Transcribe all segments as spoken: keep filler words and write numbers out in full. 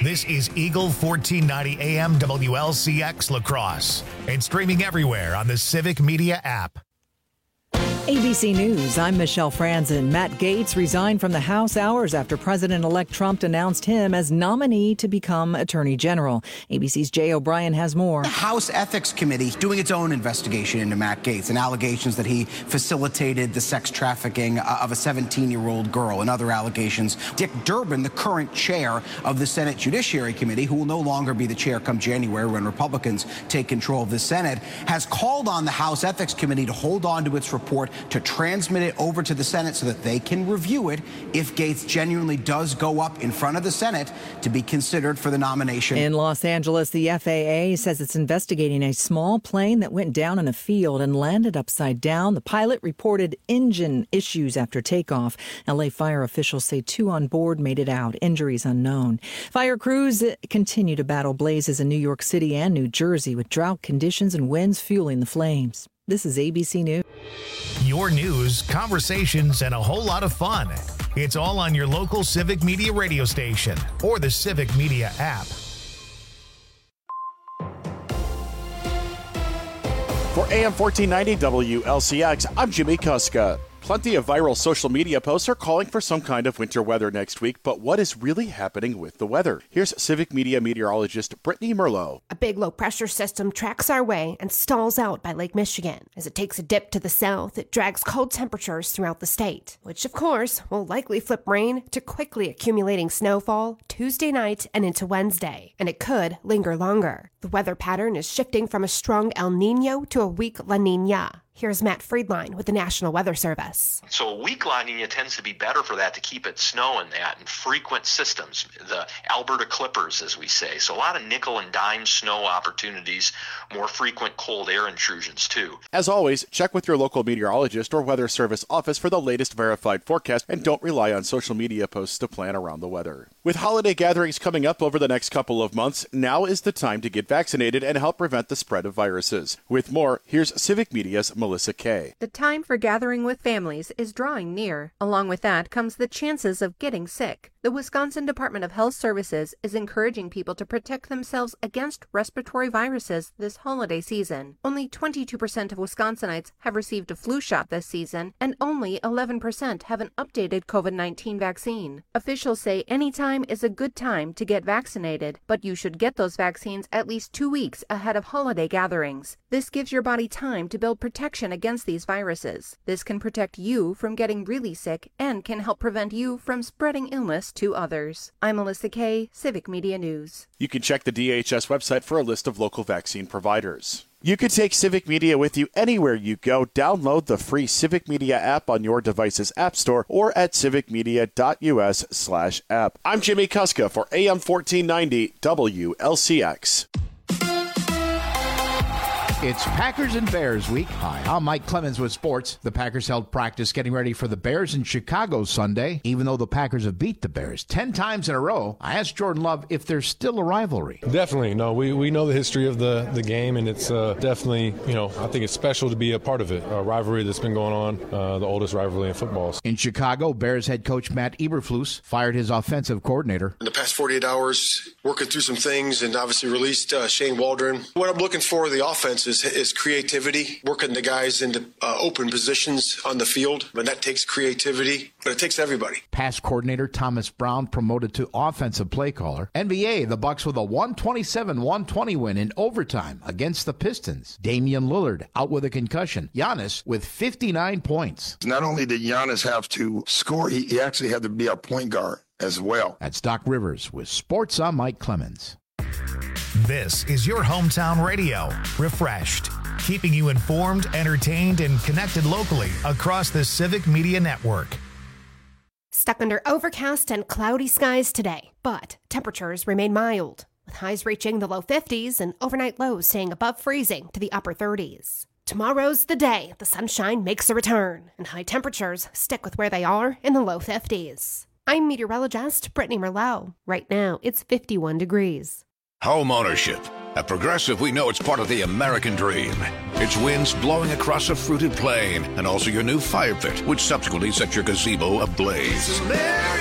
This is Eagle fourteen ninety A M W L C X La Crosse and streaming everywhere on the Civic Media app. A B C News, I'm Michelle Franzen. Matt Gaetz resigned from the House hours after President-elect Trump announced him as nominee to become Attorney General. A B C's Jay O'Brien has more. The House Ethics Committee doing its own investigation into Matt Gaetz and allegations that he facilitated the sex trafficking of a seventeen-year-old girl and other allegations. Dick Durbin, the current chair of the Senate Judiciary Committee, who will no longer be the chair come January when Republicans take control of the Senate, has called on the House Ethics Committee to hold on to its report, to transmit it over to the Senate so that they can review it if Gaetz genuinely does go up in front of the Senate to be considered for the nomination. In Los Angeles, the F A A says it's investigating a small plane that went down in a field and landed upside down. The pilot reported engine issues after takeoff. L A fire officials say two on board made it out. Injuries unknown. Fire crews continue to battle blazes in New York City and New Jersey with drought conditions and winds fueling the flames. This is A B C News. Your news, conversations, and a whole lot of fun. It's all on your local Civic Media radio station or the Civic Media app. For A M fourteen ninety W L C X, I'm Jimmy Kuska. Plenty of viral social media posts are calling for some kind of winter weather next week, but what is really happening with the weather? Here's Civic Media meteorologist Brittany Merlot. A big low-pressure system tracks our way and stalls out by Lake Michigan. As it takes a dip to the south, it drags cold temperatures throughout the state, which, of course, will likely flip rain to quickly accumulating snowfall Tuesday night and into Wednesday, and it could linger longer. The weather pattern is shifting from a strong El Nino to a weak La Nina. Here's Matt Friedline with the National Weather Service. So a weak La Nina tends to be better for that, to keep it snowing that, and frequent systems, the Alberta Clippers, as we say. So a lot of nickel and dime snow opportunities, more frequent cold air intrusions too. As always, check with your local meteorologist or weather service office for the latest verified forecast, and don't rely on social media posts to plan around the weather. With holiday gatherings coming up over the next couple of months, now is the time to get vaccinated and help prevent the spread of viruses. With more, here's Civic Media's Melissa Kay. The time for gathering with families is drawing near. Along with that comes the chances of getting sick. The Wisconsin Department of Health Services is encouraging people to protect themselves against respiratory viruses this holiday season. Only twenty-two percent of Wisconsinites have received a flu shot this season, and only eleven percent have an updated COVID nineteen vaccine. Officials say any time is a good time to get vaccinated, but you should get those vaccines at least two weeks ahead of holiday gatherings. This gives your body time to build protection against these viruses. This can protect you from getting really sick and can help prevent you from spreading illness to others. I'm Melissa Kay, Civic Media News. You can check the D H S website for a list of local vaccine providers. You can take Civic Media with you anywhere you go. Download the free Civic Media app on your device's app store or at civicmedia.us slash app. I'm Jimmy Kuska for A M fourteen ninety W L C X. It's Packers and Bears week. Hi, I'm Mike Clemens with sports. The Packers held practice getting ready for the Bears in Chicago Sunday. Even though the Packers have beat the Bears ten times in a row, I asked Jordan Love if there's still a rivalry. Definitely. No, we, we know the history of the, the game, and it's uh, definitely, you know, I think it's special to be a part of it. A rivalry that's been going on, uh, the oldest rivalry in football. In Chicago, Bears head coach Matt Eberflus fired his offensive coordinator. In the past forty-eight hours, working through some things and obviously released uh, Shane Waldron. What I'm looking for the offense is, is creativity, working the guys into uh, open positions on the field. And that takes creativity, but it takes everybody. Pass coordinator Thomas Brown promoted to offensive play caller. N B A, the Bucks with a one twenty-seven one twenty win in overtime against the Pistons. Damian Lillard out with a concussion. Giannis with fifty-nine points. Not only did Giannis have to score, he, he actually had to be a point guard as well. That's Doc Rivers with Sports. I'm Mike Clemens. This is your hometown radio, refreshed, keeping you informed, entertained, and connected locally across the Civic Media Network. Stuck under overcast and cloudy skies today, but temperatures remain mild, with highs reaching the low fifties and overnight lows staying above freezing to the upper thirties. Tomorrow's the day the sunshine makes a return, and high temperatures stick with where they are in the low fifties. I'm meteorologist Brittany Merlot. Right now, it's fifty-one degrees. Home ownership. At Progressive, we know it's part of the American dream. It's winds blowing across a fruited plain, and also your new fire pit, which subsequently sets your gazebo ablaze. America.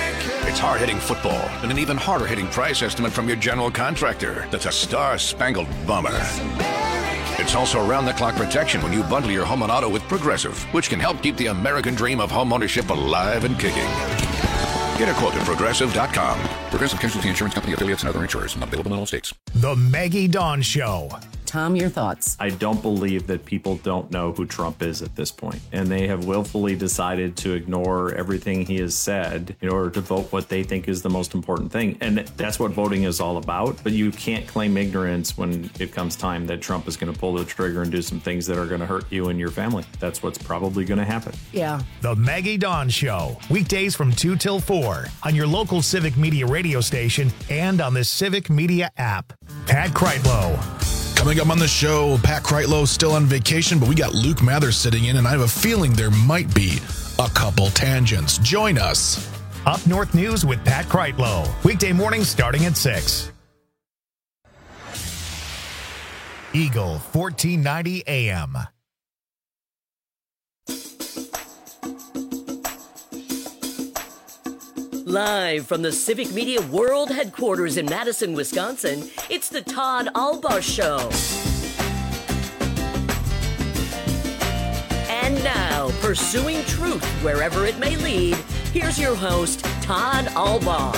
It's hard-hitting football and an even harder-hitting price estimate from your general contractor. That's a Star-Spangled Bomber. It's also around-the-clock protection when you bundle your home and auto with Progressive, which can help keep the American dream of home ownership alive and kicking. Get a quote at Progressive dot com. Progressive Casualty Insurance Company, affiliates, and other insurers. Not available in all states. The Maggie Dawn Show. Tom, your thoughts? I don't believe that people don't know who Trump is at this point, and they have willfully decided to ignore everything he has said in order to vote what they think is the most important thing. And that's what voting is all about. But you can't claim ignorance when it comes time that Trump is going to pull the trigger and do some things that are going to hurt you and your family. That's what's probably going to happen. Yeah. The Maggie Dawn Show. Weekdays from two till four on your local Civic Media radio station and on the Civic Media app. Pat Kreitlow. Coming up on the show, Pat Kreitlow still on vacation, but we got Luke Mathers sitting in, and I have a feeling there might be a couple tangents. Join us. Up North News with Pat Kreitlow. Weekday mornings starting at six. Eagle fourteen ninety A M. Live from the Civic Media World Headquarters in Madison, Wisconsin, it's the Todd Albaugh Show. And now, pursuing truth wherever it may lead, here's your host, Todd Albaugh.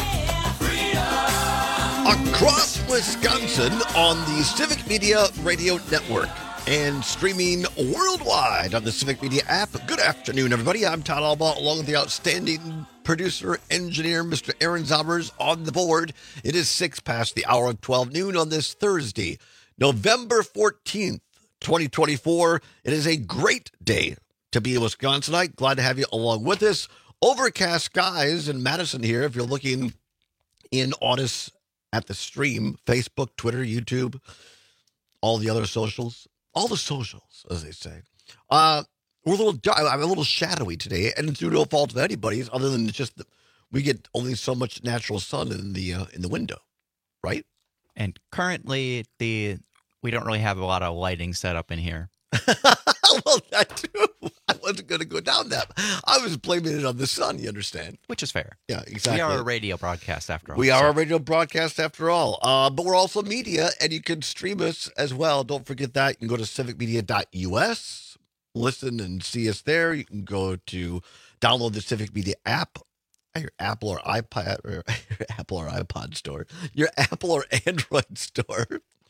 Across Wisconsin on the Civic Media Radio Network and streaming worldwide on the Civic Media app. Good afternoon, everybody. I'm Todd Albaugh, along with the outstanding producer, engineer, Mister Aaron Zommers on the board. It is six past the hour of twelve noon on this Thursday, November fourteenth, twenty twenty-four. It is a great day to be a Wisconsinite. Glad to have you along with us. Overcast skies in Madison here. If you're looking in on us at the stream, Facebook, Twitter, YouTube, all the other socials, all the socials, as they say. Uh, we're a little, I'm a little shadowy today, and it's due to no fault of anybody's, other than just that we get only so much natural sun in the uh, in the window, right? And currently, the we don't really have a lot of lighting set up in here. Well, that too. I wasn't going to go down that. I was blaming it on the sun, you understand? Which is fair. Yeah, exactly. We are a radio broadcast after all. We are so. a radio broadcast after all. Uh, but we're also media, and you can stream us as well. Don't forget that. You can go to civic media dot U S, listen and see us there. You can go to download the Civic Media app, your Apple or iPad, or your Apple or iPod store, your Apple or Android store.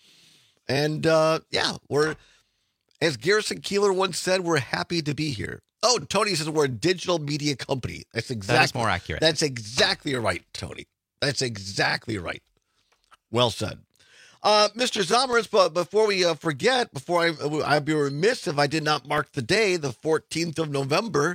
And uh, yeah, we're... As Garrison Keillor once said, we're happy to be here. Oh, Tony says we're a digital media company. That's exactly that is more accurate. That's exactly right, Tony. That's exactly right. Well said. Uh, Mister Zommers, but before we uh, forget, before I, I'd be remiss if I did not mark the day, the fourteenth of November.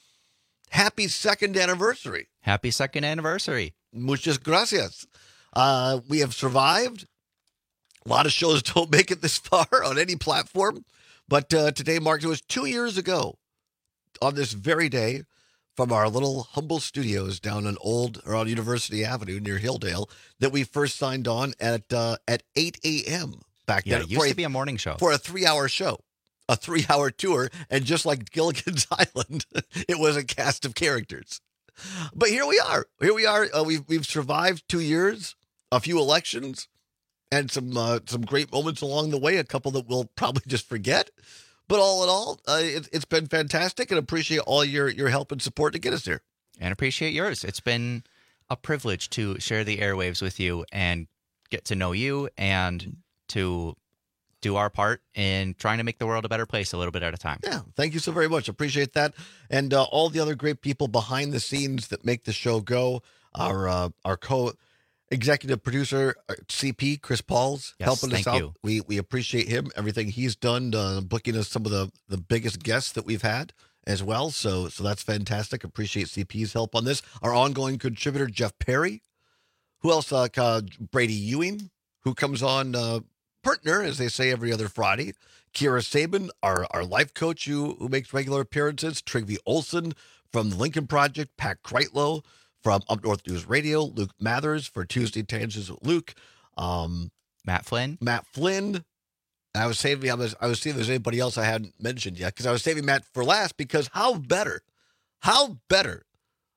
Happy second anniversary. Happy second anniversary. Muchas gracias. Uh, we have survived. A lot of shows don't make it this far on any platform. But uh, today marks, it was two years ago on this very day from our little humble studios down on Old or on University Avenue near Hilldale that we first signed on at uh, at eight a.m. back yeah, then. It used to a, be a morning show. For a three-hour show, a three-hour tour. And just like Gilligan's Island, it was a cast of characters. But here we are. Here we are. Uh, we've, we've survived two years, a few elections, and some uh, some great moments along the way, a couple that we'll probably just forget. But all in all, uh, it, it's been fantastic, and appreciate all your, your help and support to get us here. And appreciate yours. It's been a privilege to share the airwaves with you and get to know you and to do our part in trying to make the world a better place a little bit at a time. Yeah, thank you so very much. Appreciate that. And uh, all the other great people behind the scenes that make the show go, our, uh, our co Executive producer, C P, Chris Pauls, yes, helping us thank out. You. We we appreciate him, everything he's done, uh, booking us some of the, the biggest guests that we've had as well. So so that's fantastic. Appreciate C P's help on this. Our ongoing contributor, Jeff Perry. Who else? Uh, uh, Brady Ewing, who comes on uh, partner, as they say, every other Friday. Kira Sabin, our, our life coach who, who makes regular appearances. Trygve Olsen from the Lincoln Project. Pat Kreitlow from Up North News Radio, Luke Mathers for Tuesday Tangents with Luke, um, Matt Flynn, Matt Flynn. I was saving. I was. I was seeing if there's anybody else I hadn't mentioned yet because I was saving Matt for last. Because how better, how better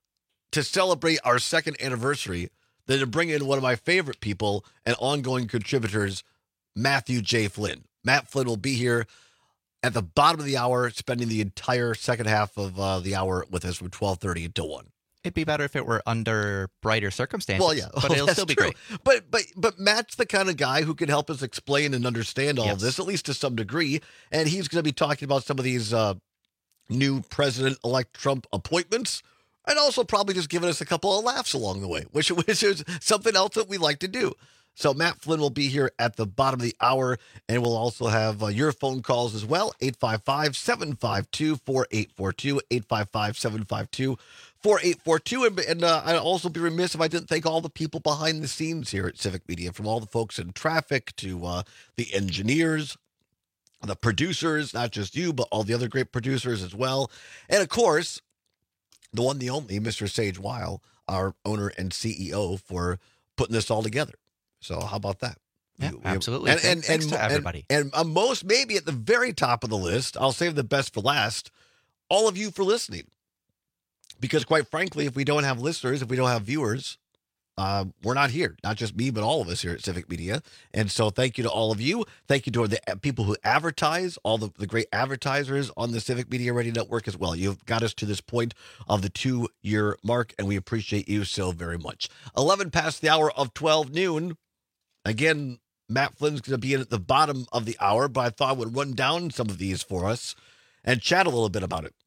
to celebrate our second anniversary than to bring in one of my favorite people and ongoing contributors, Matthew J. Flynn. Matt Flynn will be here at the bottom of the hour, spending the entire second half of uh, the hour with us from twelve thirty until one. It'd be better if it were under brighter circumstances. Well, yeah, but it'll that's still be true. great. But but but Matt's the kind of guy who can help us explain and understand all Yes. of this, at least to some degree. And he's going to be talking about some of these uh, new President-elect Trump appointments, and also probably just giving us a couple of laughs along the way, which, which is something else that we like to do. So Matt Flynn will be here at the bottom of the hour, and we'll also have uh, your phone calls as well, eight five five, seven five two, four eight four two, eight five five, seven five two, four eight four two. And, and uh, I'd also be remiss if I didn't thank all the people behind the scenes here at Civic Media, from all the folks in traffic to uh, the engineers, the producers, not just you, but all the other great producers as well. And, of course, the one, the only, Mister Sage Weil, our owner and C E O, for putting this all together. So how about that? Yeah, We- we- absolutely. And, and, Thanks- thanks and, to everybody. And, and uh, most, maybe at the very top of the list, I'll save the best for last, all of you for listening. Because quite frankly, if we don't have listeners, if we don't have viewers, uh, we're not here. Not just me, but all of us here at Civic Media. And so thank you to all of you. Thank you to the people who advertise, all the, the great advertisers on the Civic Media Radio Network as well. You've got us to this point of the two-year mark, and we appreciate you so very much. eleven past the hour of twelve noon. Again, Matt Flynn's going to be in at the bottom of the hour, but I thought I would run down some of these for us and chat a little bit about it.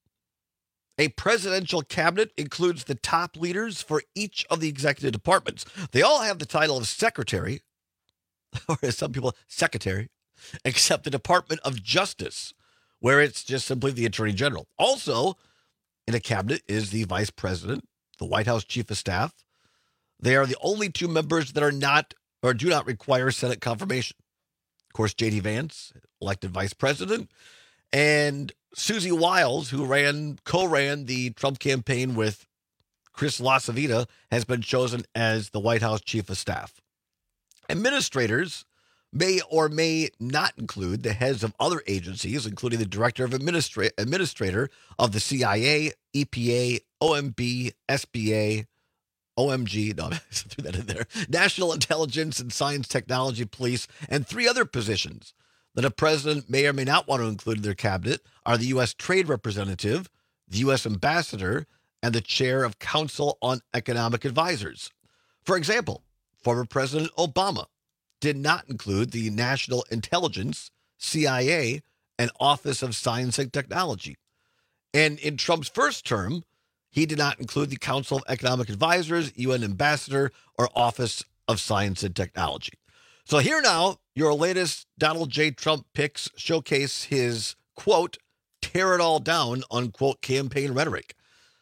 A presidential cabinet includes the top leaders for each of the executive departments. They all have the title of secretary, or as some people, secretary, except the Department of Justice, where it's just simply the Attorney General. Also, in a cabinet is the Vice President, the White House Chief of Staff. They are the only two members that are not or do not require Senate confirmation. Of course, J D Vance, elected Vice President, and Susie Wiles, who ran, co-ran the Trump campaign with Chris LaCivita, has been chosen as the White House Chief of Staff. Administrators may or may not include the heads of other agencies, including the Director of Administra- Administrator of the C I A, E P A, O M B, S B A, O M G, no, I threw that in there, National Intelligence and Science Technology Police, and three other positions that a president may or may not want to include in their cabinet are the U S Trade Representative, the U S Ambassador, and the Chair of Council on Economic Advisors. For example, former President Obama did not include the National Intelligence, C I A, and Office of Science and Technology. And in Trump's first term, he did not include the Council of Economic Advisors, U N Ambassador, or Office of Science and Technology. So here now, your latest Donald J. Trump picks showcase his, quote, tear it all down, unquote, campaign rhetoric.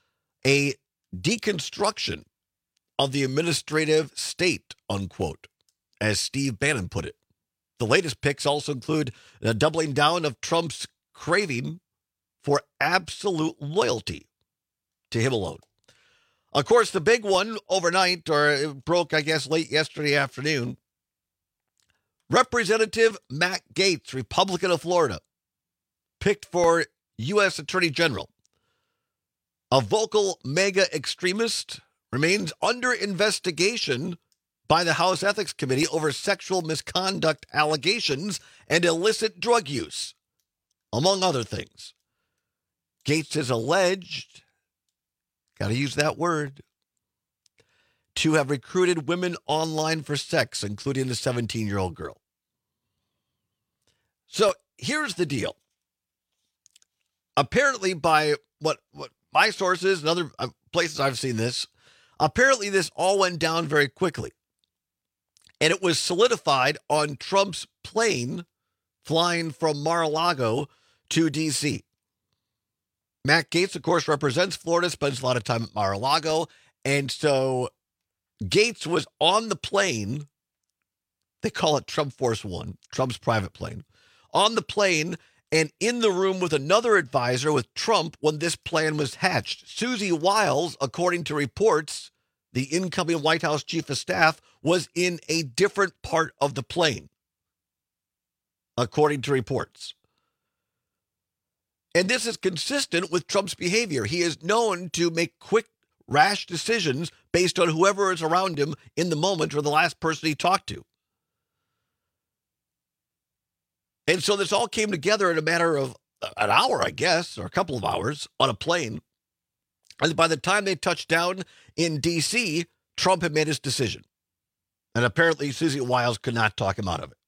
A deconstruction of the administrative state, unquote, as Steve Bannon put it. The latest picks also include a doubling down of Trump's craving for absolute loyalty to him alone. Of course, the big one overnight, or it broke, I guess, late yesterday afternoon, Representative Matt Gaetz, Republican of Florida, picked for U S Attorney General. A vocal mega extremist remains under investigation by the House Ethics Committee over sexual misconduct allegations and illicit drug use, among other things. Gaetz is alleged, got to use that word, to have recruited women online for sex, including a seventeen-year-old girl. So here's the deal. Apparently, by what, what my sources and other places I've seen this, apparently this all went down very quickly. And it was solidified on Trump's plane flying from Mar-a-Lago to D C. Matt Gaetz, of course, represents Florida, spends a lot of time at Mar-a-Lago. And so Gaetz was on the plane. They call it Trump Force One, Trump's private plane, on the plane and in the room with another advisor with Trump when this plan was hatched. Susie Wiles, according to reports, the incoming White House Chief of Staff, was in a different part of the plane, according to reports. And this is consistent with Trump's behavior. He is known to make quick rash decisions based on whoever is around him in the moment or the last person he talked to. And so this all came together in a matter of an hour, I guess, or a couple of hours on a plane. And by the time they touched down in D C, Trump had made his decision. And apparently Susie Wiles could not talk him out of it.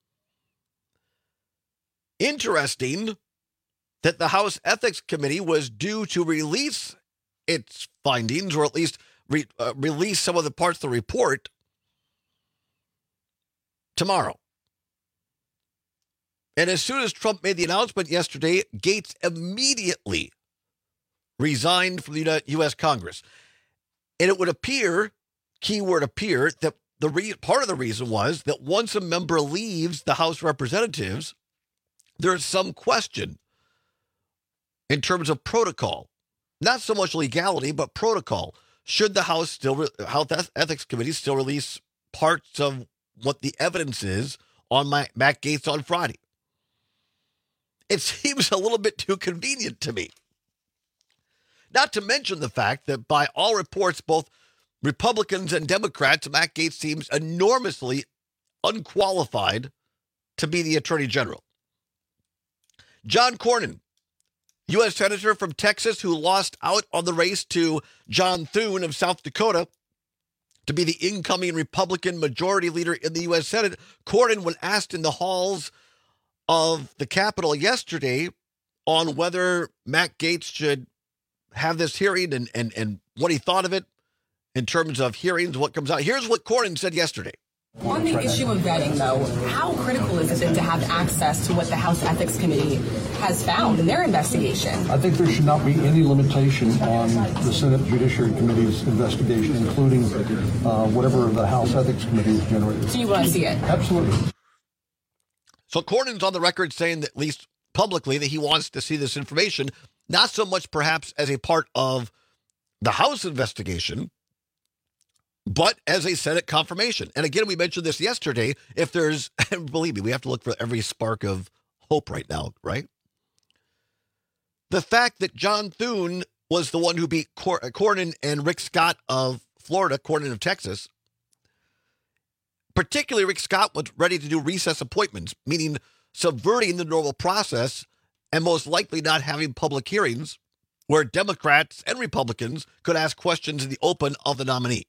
Interesting that the House Ethics Committee was due to release its findings, or at least re- uh, release some of the parts of the report tomorrow. And as soon as Trump made the announcement yesterday, Gaetz immediately resigned from the U S Congress. And it would appear, keyword appear, that the re- part of the reason was that once a member leaves the House of Representatives, there's some question in terms of protocol. Not so much legality, but protocol. Should the House still, re- House Ethics Committee still release parts of what the evidence is on my, Matt Gaetz on Friday? It seems a little bit too convenient to me. Not to mention the fact that by all reports, both Republicans and Democrats, Matt Gaetz seems enormously unqualified to be the Attorney General. John Cornyn, U S Senator from Texas, who lost out on the race to John Thune of South Dakota to be the incoming Republican majority leader in the U S Senate. Cornyn, when asked in the halls of the Capitol yesterday on whether Matt Gaetz should have this hearing and, and, and what he thought of it in terms of hearings, what comes out. Here's what Cornyn said yesterday. On the issue of vetting, though, how critical is it then to have access to what the House Ethics Committee has found in their investigation? I think there should not be any limitation on the Senate Judiciary Committee's investigation, including uh, whatever the House Ethics Committee has generated. So you want to see it? Absolutely. So Cornyn's on the record saying that, at least publicly, that he wants to see this information, not so much perhaps as a part of the House investigation, but as a Senate confirmation. And again, we mentioned this yesterday. If there's, and believe me, we have to look for every spark of hope right now, right? The fact that John Thune was the one who beat Cor- Cornyn and Rick Scott of Florida, Cornyn of Texas. Particularly, Rick Scott was ready to do recess appointments, meaning subverting the normal process and most likely not having public hearings where Democrats and Republicans could ask questions in the open of the nominee.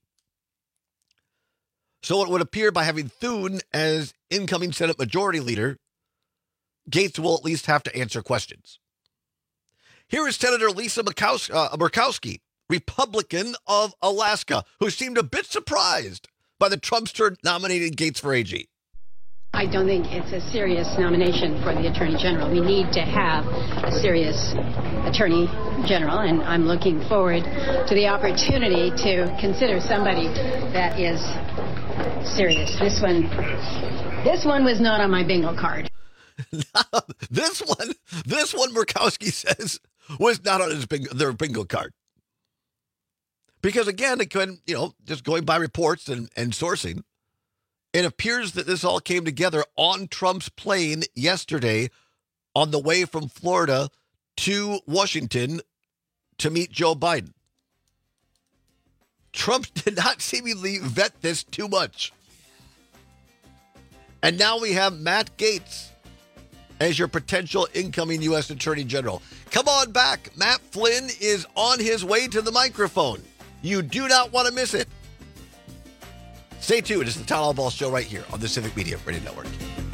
So it would appear by having Thune as incoming Senate Majority Leader, Gaetz will at least have to answer questions. Here is Senator Lisa Murkowski, uh, Murkowski, Republican of Alaska, who seemed a bit surprised by the Trumpster nominating Gaetz for A G. I don't think it's a serious nomination for the Attorney General. We need to have a serious Attorney General, and I'm looking forward to the opportunity to consider somebody that is serious. This one, this one was not on my bingo card. this one, this one, Murkowski says, was not on his bingo, their bingo card. Because again, it could, you know, just going by reports and, and sourcing, it appears that this all came together on Trump's plane yesterday on the way from Florida to Washington to meet Joe Biden. Trump did not seemingly vet this too much. And now we have Matt Gaetz as your potential incoming U S Attorney General. Come on back. Matt Flynn is on his way to the microphone. You do not want to miss it. Stay tuned. It's the Town Hall Show right here on the Civic Media Radio Network.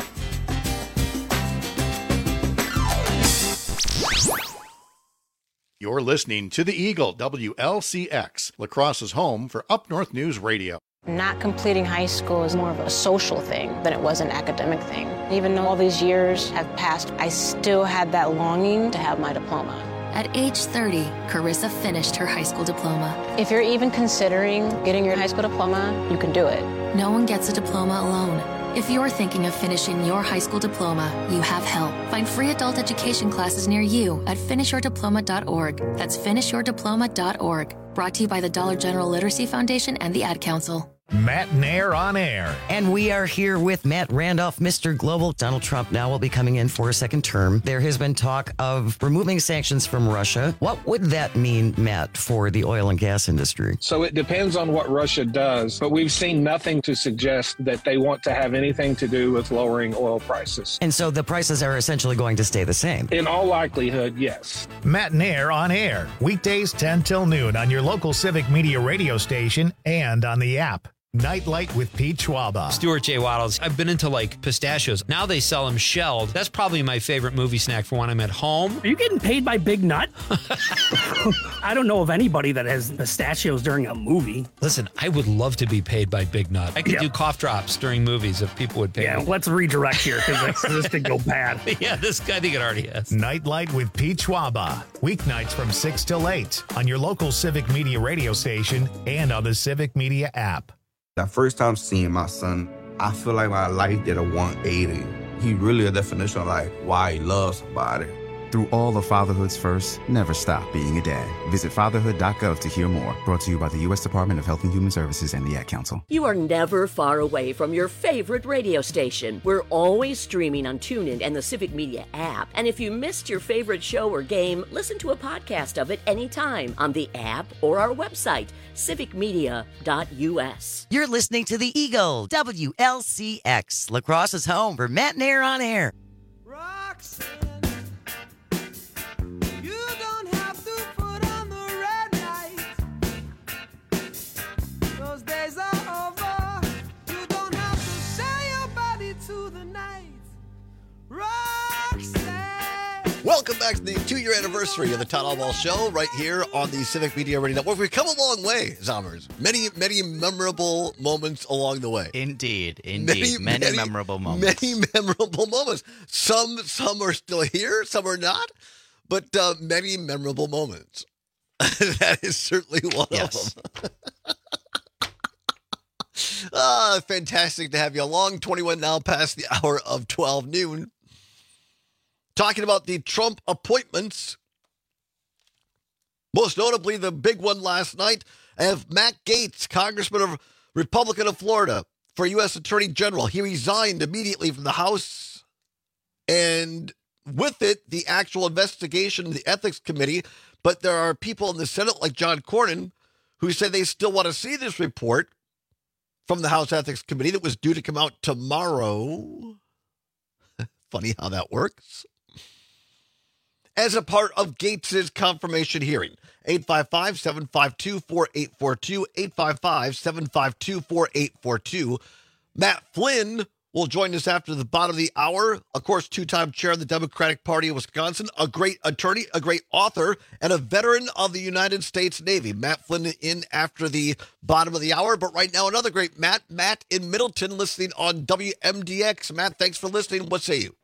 You're listening to The Eagle, W L C X, La Crosse's home for Up North News Radio. Not completing high school is more of a social thing than it was an academic thing. Even though all these years have passed, I still had that longing to have my diploma. At age thirty, Carissa finished her high school diploma. If you're even considering getting your high school diploma, you can do it. No one gets a diploma alone. If you're thinking of finishing your high school diploma, you have help. Find free adult education classes near you at finish your diploma dot org. That's finish your diploma dot org. Brought to you by the Dollar General Literacy Foundation and the Ad Council. Matt Nair on air. And we are here with Matt Randolph, Mister Global. Donald Trump now will be coming in for a second term. There has been talk of removing sanctions from Russia. What would that mean, Matt, for the oil and gas industry? So it depends on what Russia does, but we've seen nothing to suggest that they want to have anything to do with lowering oil prices. And so the prices are essentially going to stay the same? In all likelihood, yes. Matt Nair on air, weekdays ten till noon on your local Civic Media radio station and on the app. Nightlight with Pete Schwaba. Stuart J. Waddles. I've been into like pistachios. Now they sell them shelled. That's probably my favorite movie snack for when I'm at home. Are you getting paid by Big Nut? I don't know of anybody that has pistachios during a movie. Listen, I would love to be paid by Big Nut. I could Yeah. do cough drops during movies if people would pay Yeah, me. let's redirect here because this could go bad. Yeah, this I think it already has. Nightlight with Pete Schwaba. Weeknights from six till eight on your local Civic Media radio station and on the Civic Media app. That first time seeing my son, I feel like my life did a one eighty. He really a definition of like why he loves somebody. Through all of fatherhood's first, never stop being a dad. Visit fatherhood dot gov to hear more. Brought to you by the U S Department of Health and Human Services and the Ad Council. You are never far away from your favorite radio station. We're always streaming on TuneIn and the Civic Media app. And if you missed your favorite show or game, listen to a podcast of it anytime on the app or our website, civic media dot u s. You're listening to The Eagle, W L C X, Lacrosse's home for Matt Nair on air. Welcome back to the two-year anniversary of the Todd Albaugh Show right here on the Civic Media Radio Network. We've come a long way, Zommers. Many, many memorable moments along the way. Indeed, indeed. Many, many memorable moments. Many memorable moments. Some some are still here, some are not, but uh, many memorable moments. That is certainly one Yes. of them. Ah, fantastic to have you along. twenty-one now past the hour of twelve noon. Talking about the Trump appointments. Most notably, the big one last night of Matt Gaetz, Congressman of Republican of Florida, for U S Attorney General. He resigned immediately from the House, and with it, the actual investigation of the Ethics Committee. But there are people in the Senate, like John Cornyn, who say they still want to see this report from the House Ethics Committee that was due to come out tomorrow. Funny how that works. As a part of Gaetz's confirmation hearing. eight five five, seven five two, four eight four two, eight five five, seven five two, four eight four two. Matt Flynn will join us after the bottom of the hour. Of course, two-time chair of the Democratic Party of Wisconsin, a great attorney, a great author, and a veteran of the United States Navy. Matt Flynn in after the bottom of the hour. But right now, another great Matt. Matt in Middleton listening on W M D X. Matt, thanks for listening. What say you?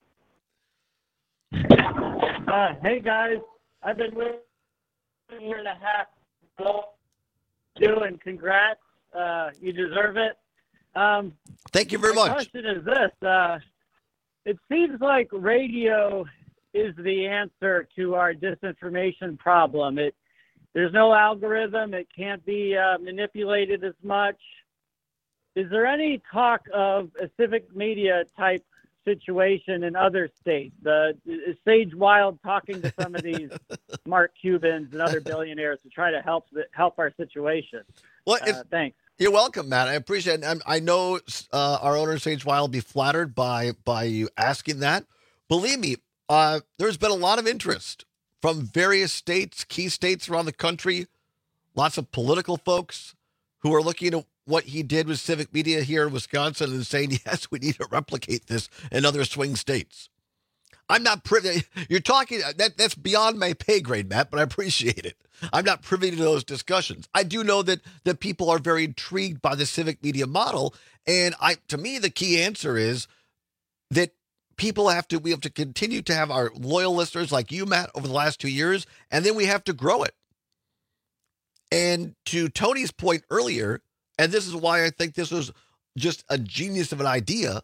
Uh, hey, guys. I've been with a year and a half. Doing congrats. Uh, you deserve it. Um, Thank you very my much. question is this. Uh, it seems like radio is the answer to our disinformation problem. It There's no algorithm. It can't be uh, manipulated as much. Is there any talk of a civic media type situation in other states? Uh, is Sage Wild talking to some of these Mark Cubans and other billionaires to try to help help our situation? Well, uh, thanks. You're welcome, Matt. I appreciate it. I know uh, our owner, Sage Wild, will be flattered by, by you asking that. Believe me, uh, there's been a lot of interest from various states, key states around the country, lots of political folks who are looking at what he did with civic media here in Wisconsin and saying, yes, we need to replicate this in other swing states. I'm not privy. You're talking, that that's beyond my pay grade, Matt, but I appreciate it. I'm not privy to those discussions. I do know that that people are very intrigued by the civic media model. And I, to me, the key answer is that people have to, we have to continue to have our loyal listeners like you, Matt, over the last two years, and then we have to grow it. And to Tony's point earlier, and this is why I think this was just a genius of an idea,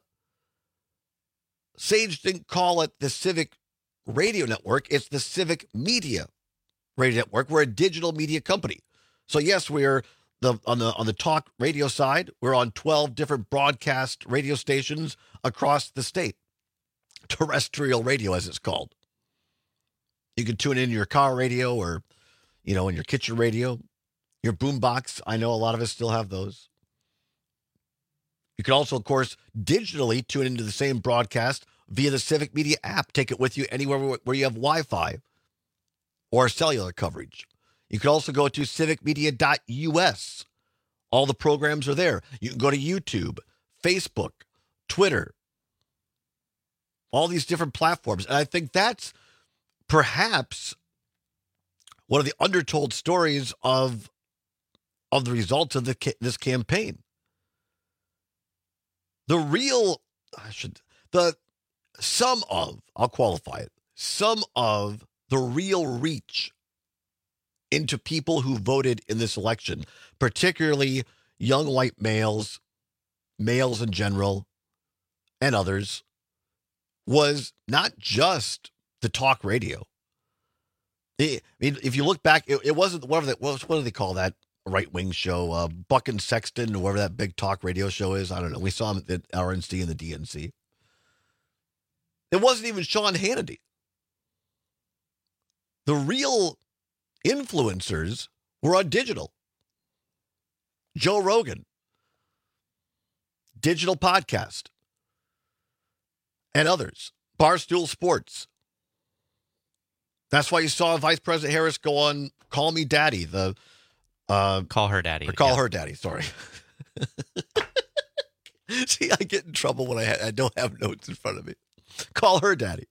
Sage didn't call it the Civic Radio Network. It's the Civic Media Radio Network. We're a digital media company. So yes, we're the on the on the talk radio side, we're on twelve different broadcast radio stations across the state. Terrestrial radio, as it's called. You can tune in your car radio or, you know, in your kitchen radio, your boombox. I know a lot of us still have those. You can also, of course, digitally tune into the same broadcast via the Civic Media app. Take it with you anywhere where you have Wi-Fi or cellular coverage. You can also go to civic media dot U S. All the programs are there. You can go to YouTube, Facebook, Twitter, all these different platforms. And I think that's perhaps one of the undertold stories of, of the results of the, this campaign. The real, I should, the, some of, I'll qualify it, some of the real reach into people who voted in this election, particularly young white males, males in general, and others, was not just the talk radio. I mean, if you look back, it, it wasn't, whatever that was, what do they call that right-wing show? Uh, Buck and Sexton, or whatever that big talk radio show is. I don't know. We saw him at R N C and the D N C. It wasn't even Sean Hannity. The real influencers were on digital. Joe Rogan, digital podcast, and others. Barstool Sports. That's why you saw Vice President Harris go on Call Me Daddy, the uh, Call Her Daddy. Or Call yeah. Her Daddy, sorry. See, I get in trouble when I, ha- I don't have notes in front of me. Call Her Daddy.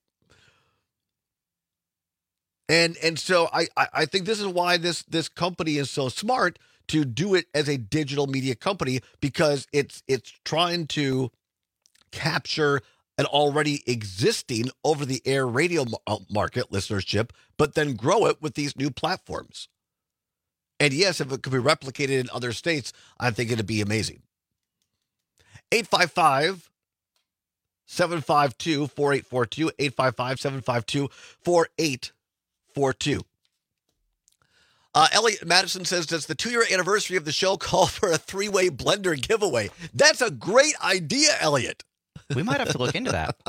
And and so I, I think this is why this this company is so smart to do it as a digital media company, because it's it's trying to capture an already existing over-the-air radio market listenership, but then grow it with these new platforms. And yes, if it could be replicated in other states, I think it'd be amazing. eight five five, seven five two, four eight four two, eight five five, seven five two, four eight four two. Uh, Elliot Madison says, does the two-year anniversary of the show call for a three-way blender giveaway? That's a great idea, Elliot. We might have to look into that.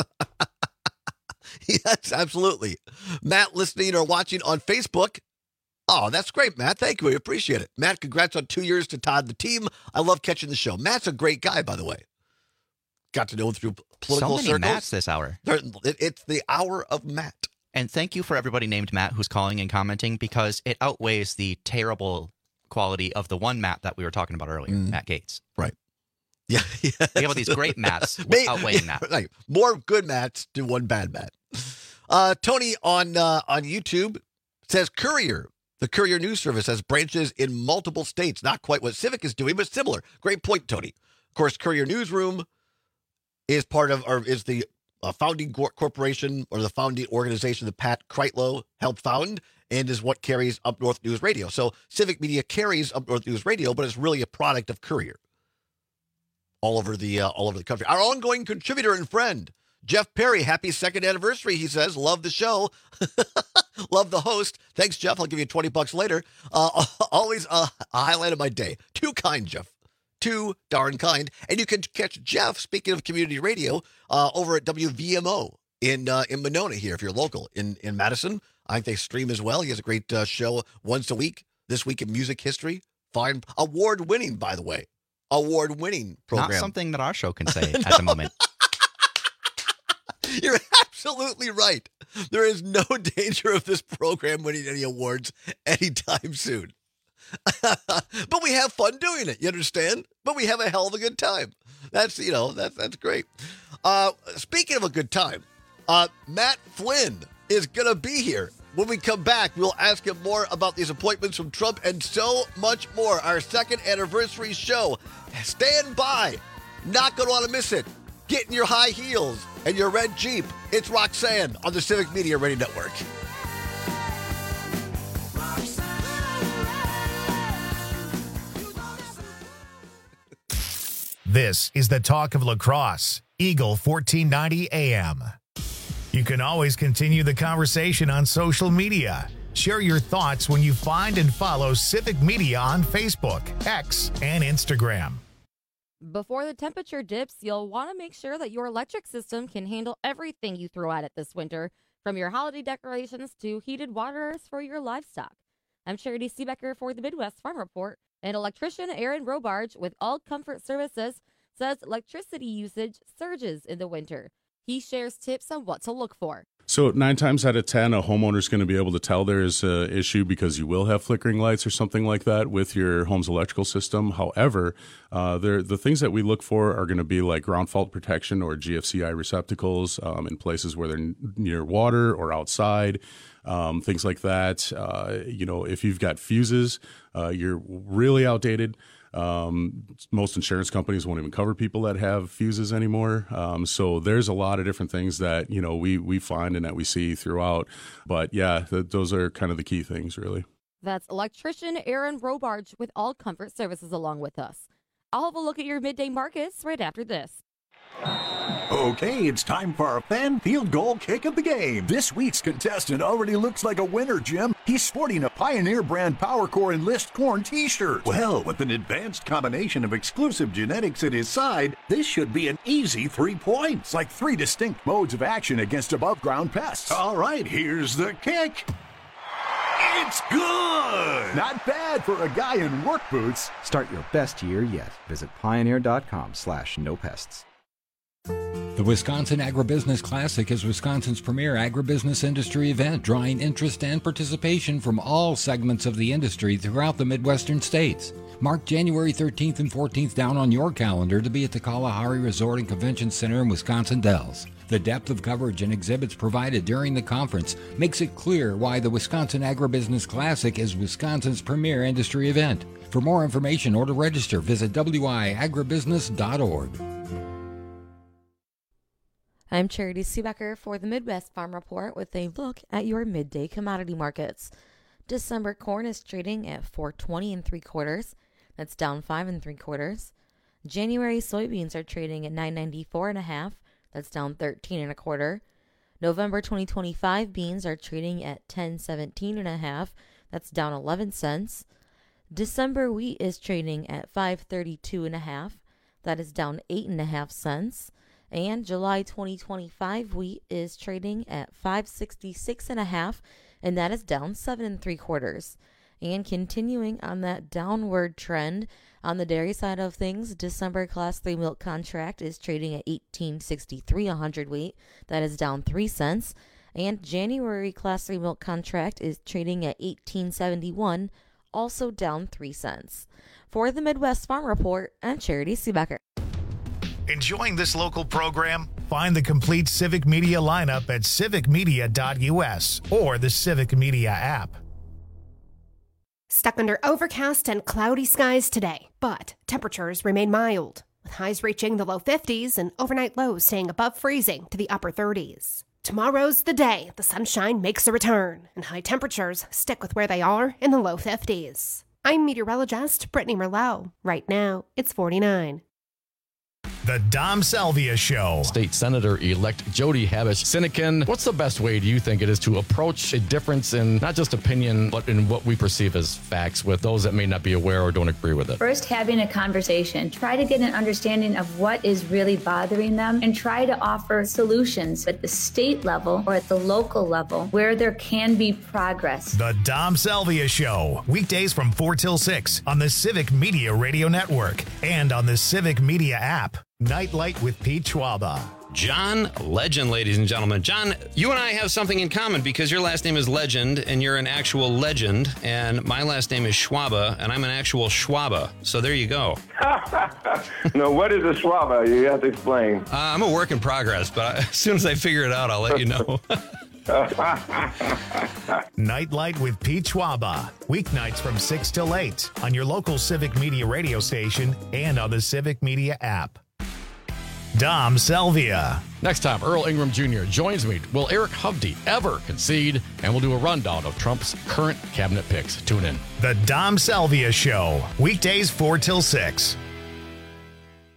Yes, absolutely. Matt listening or watching on Facebook. Oh, that's great, Matt. Thank you. We appreciate it. Matt, congrats on two years to Todd the team. I love catching the show. Matt's a great guy, by the way. Got to know him through political so many circles. Matts this hour. It, it's the hour of Matt. And thank you for everybody named Matt who's calling and commenting, because it outweighs the terrible quality of the one Matt that we were talking about earlier, mm. Matt Gates. Right. Yeah. Yes. We have all these great Matts outweighing yeah, that. Right. More good Matts to one bad Matt. Uh, Tony on uh, on YouTube says Courier, the Courier News Service, has branches in multiple states. Not quite what Civic is doing, but similar. Great point, Tony. Of course, Courier Newsroom is part of, or is the uh, founding cor- corporation or the founding organization that Pat Kreitlow helped found, and is what carries Up North News Radio. So Civic Media carries Up North News Radio, but it's really a product of Courier. All over the uh, all over the country. Our ongoing contributor and friend, Jeff Perry. Happy second anniversary, he says. Love the show. Love the host. Thanks, Jeff. I'll give you twenty bucks later. Uh, always a, a highlight of my day. Too kind, Jeff. Too darn kind. And you can catch Jeff, speaking of community radio, uh, over at W V M O in uh, in Monona here, if you're local. In, in Madison, I think they stream as well. He has a great uh, show once a week. This Week in Music History. Fine. Award-winning, by the way. Award-winning program. Not something that our show can say at the moment. You're absolutely right. There is no danger of this program winning any awards anytime soon. But we have fun doing it, you understand? But we have a hell of a good time. That's, you know, that's that's great. Uh, speaking of a good time, uh, Matt Flynn is going to be here. When we come back, we'll ask him more about these appointments from Trump and so much more. Our second anniversary show. Stand by. Not going to want to miss it. Get in your high heels and your red Jeep. It's Roxanne on the Civic Media Radio Network. This is the talk of La Crosse, Eagle fourteen ninety A M. You can always continue the conversation on social media. Share your thoughts when you find and follow Civic Media on Facebook, X, and Instagram. Before the temperature dips, you'll want to make sure that your electric system can handle everything you throw at it this winter, from your holiday decorations to heated waters for your livestock. I'm Charity Seebecker for the Midwest Farm Report, and electrician Aaron Robarge with All Comfort Services says electricity usage surges in the winter. He shares tips on what to look for. So nine times out of ten, a homeowner's going to be able to tell there's an issue because you will have flickering lights or something like that with your home's electrical system. However, uh, the things that we look for are going to be like ground fault protection or G F C I receptacles um, in places where they're n- near water or outside. Um, things like that. Uh, you know, if you've got fuses, uh, you're really outdated. Um, most insurance companies won't even cover people that have fuses anymore. Um, so there's a lot of different things that, you know, we, we find and that we see throughout. But yeah, th- those are kind of the key things, really. That's electrician Aaron Robarge with All Comfort Services along with us. I'll have a look at your midday markets right after this. Okay, it's time for our fan field goal kick of the game. This week's contestant already looks like a winner, Jim. He's sporting a Pioneer brand PowerCore Enlist Corn t-shirt. Well, with an advanced combination of exclusive genetics at his side, this should be an easy three points, like three distinct modes of action against above-ground pests. All right, here's the kick. It's good! Not bad for a guy in work boots. Start your best year yet. Visit pioneer.com slash no pests. The Wisconsin Agribusiness Classic is Wisconsin's premier agribusiness industry event, drawing interest and participation from all segments of the industry throughout the Midwestern states. Mark January thirteenth and fourteenth down on your calendar to be at the Kalahari Resort and Convention Center in Wisconsin Dells. The depth of coverage and exhibits provided during the conference makes it clear why the Wisconsin Agribusiness Classic is Wisconsin's premier industry event. For more information or to register, visit w i agribusiness dot org. I'm Charity Seebecker for the Midwest Farm Report with a look at your midday commodity markets. December corn is trading at four twenty and three quarters. That's down five and three quarters. January soybeans are trading at nine ninety-four and a half. That's down thirteen and a quarter. November twenty twenty-five beans are trading at ten seventeen and a half. That's down eleven cents. December wheat is trading at five thirty-two and a half. That is down eight and a half cents. And July twenty twenty-five wheat is trading at five sixty-six and a half, and that is down seven and three quarters. And continuing on that downward trend on the dairy side of things, December class three milk contract is trading at eighteen sixty-three a hundredweight. That is down three cents. And January class three milk contract is trading at eighteen seventy-one, also down three cents. For the Midwest Farm Report, I'm Charity Seebecker. Enjoying this local program? Find the complete Civic Media lineup at civic media dot u s or the Civic Media app. Stuck under overcast and cloudy skies today, but temperatures remain mild, with highs reaching the low fifties and overnight lows staying above freezing to the upper thirties. Tomorrow's the day the sunshine makes a return, and high temperatures stick with where they are in the low fifties. I'm meteorologist Brittany Merlot. Right now, it's forty-nine. The Dom Salvia Show. State Senator-elect Jody Habush-Sinekin, what's the best way do you think it is to approach a difference in not just opinion, but in what we perceive as facts with those that may not be aware or don't agree with it? First, having a conversation. Try to get an understanding of what is really bothering them and try to offer solutions at the state level or at the local level where there can be progress. The Dom Salvia Show. Weekdays from four till six on the Civic Media Radio Network and on the Civic Media app. Nightlight with Pete Schwaba. John Legend, ladies and gentlemen. John, you and I have something in common because your last name is Legend and you're an actual legend, and my last name is Schwaba and I'm an actual Schwaba. So there you go. No, what is a Schwaba? You have to explain. Uh, I'm a work in progress, but as soon as I figure it out, I'll let you know. Nightlight with Pete Schwaba. Weeknights from six till eight on your local Civic Media radio station and on the Civic Media app. Dom Salvia. Next time, Earl Ingram Junior joins me. Will Eric Hovde ever concede? And we'll do a rundown of Trump's current cabinet picks. Tune in. The Dom Salvia Show. Weekdays four till six.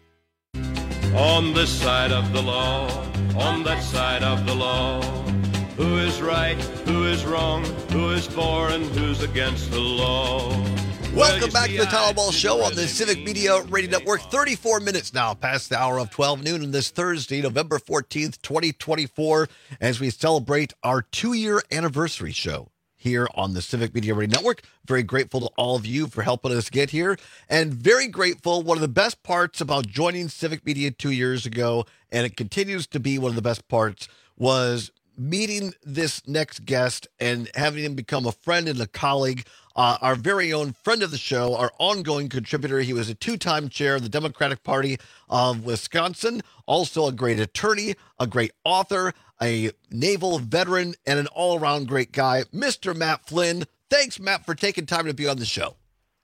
On this side of the law, on that side of the law, Who is right, who is wrong, who is for and who's against the law? Welcome back to the Tom Ball Show on the Civic Media Radio Network. thirty-four minutes now past the hour of twelve noon on this Thursday, November fourteenth, twenty twenty-four, as we celebrate our two-year anniversary show here on the Civic Media Radio Network. Very grateful to all of you for helping us get here, and very grateful. One of the best parts about joining Civic Media two years ago, and it continues to be one of the best parts, was meeting this next guest and having him become a friend and a colleague. Uh, our very own friend of the show, our ongoing contributor. He was a two-time chair of the Democratic Party of Wisconsin, also a great attorney, a great author, a naval veteran, and an all-around great guy, Mister Matt Flynn. Thanks, Matt, for taking time to be on the show.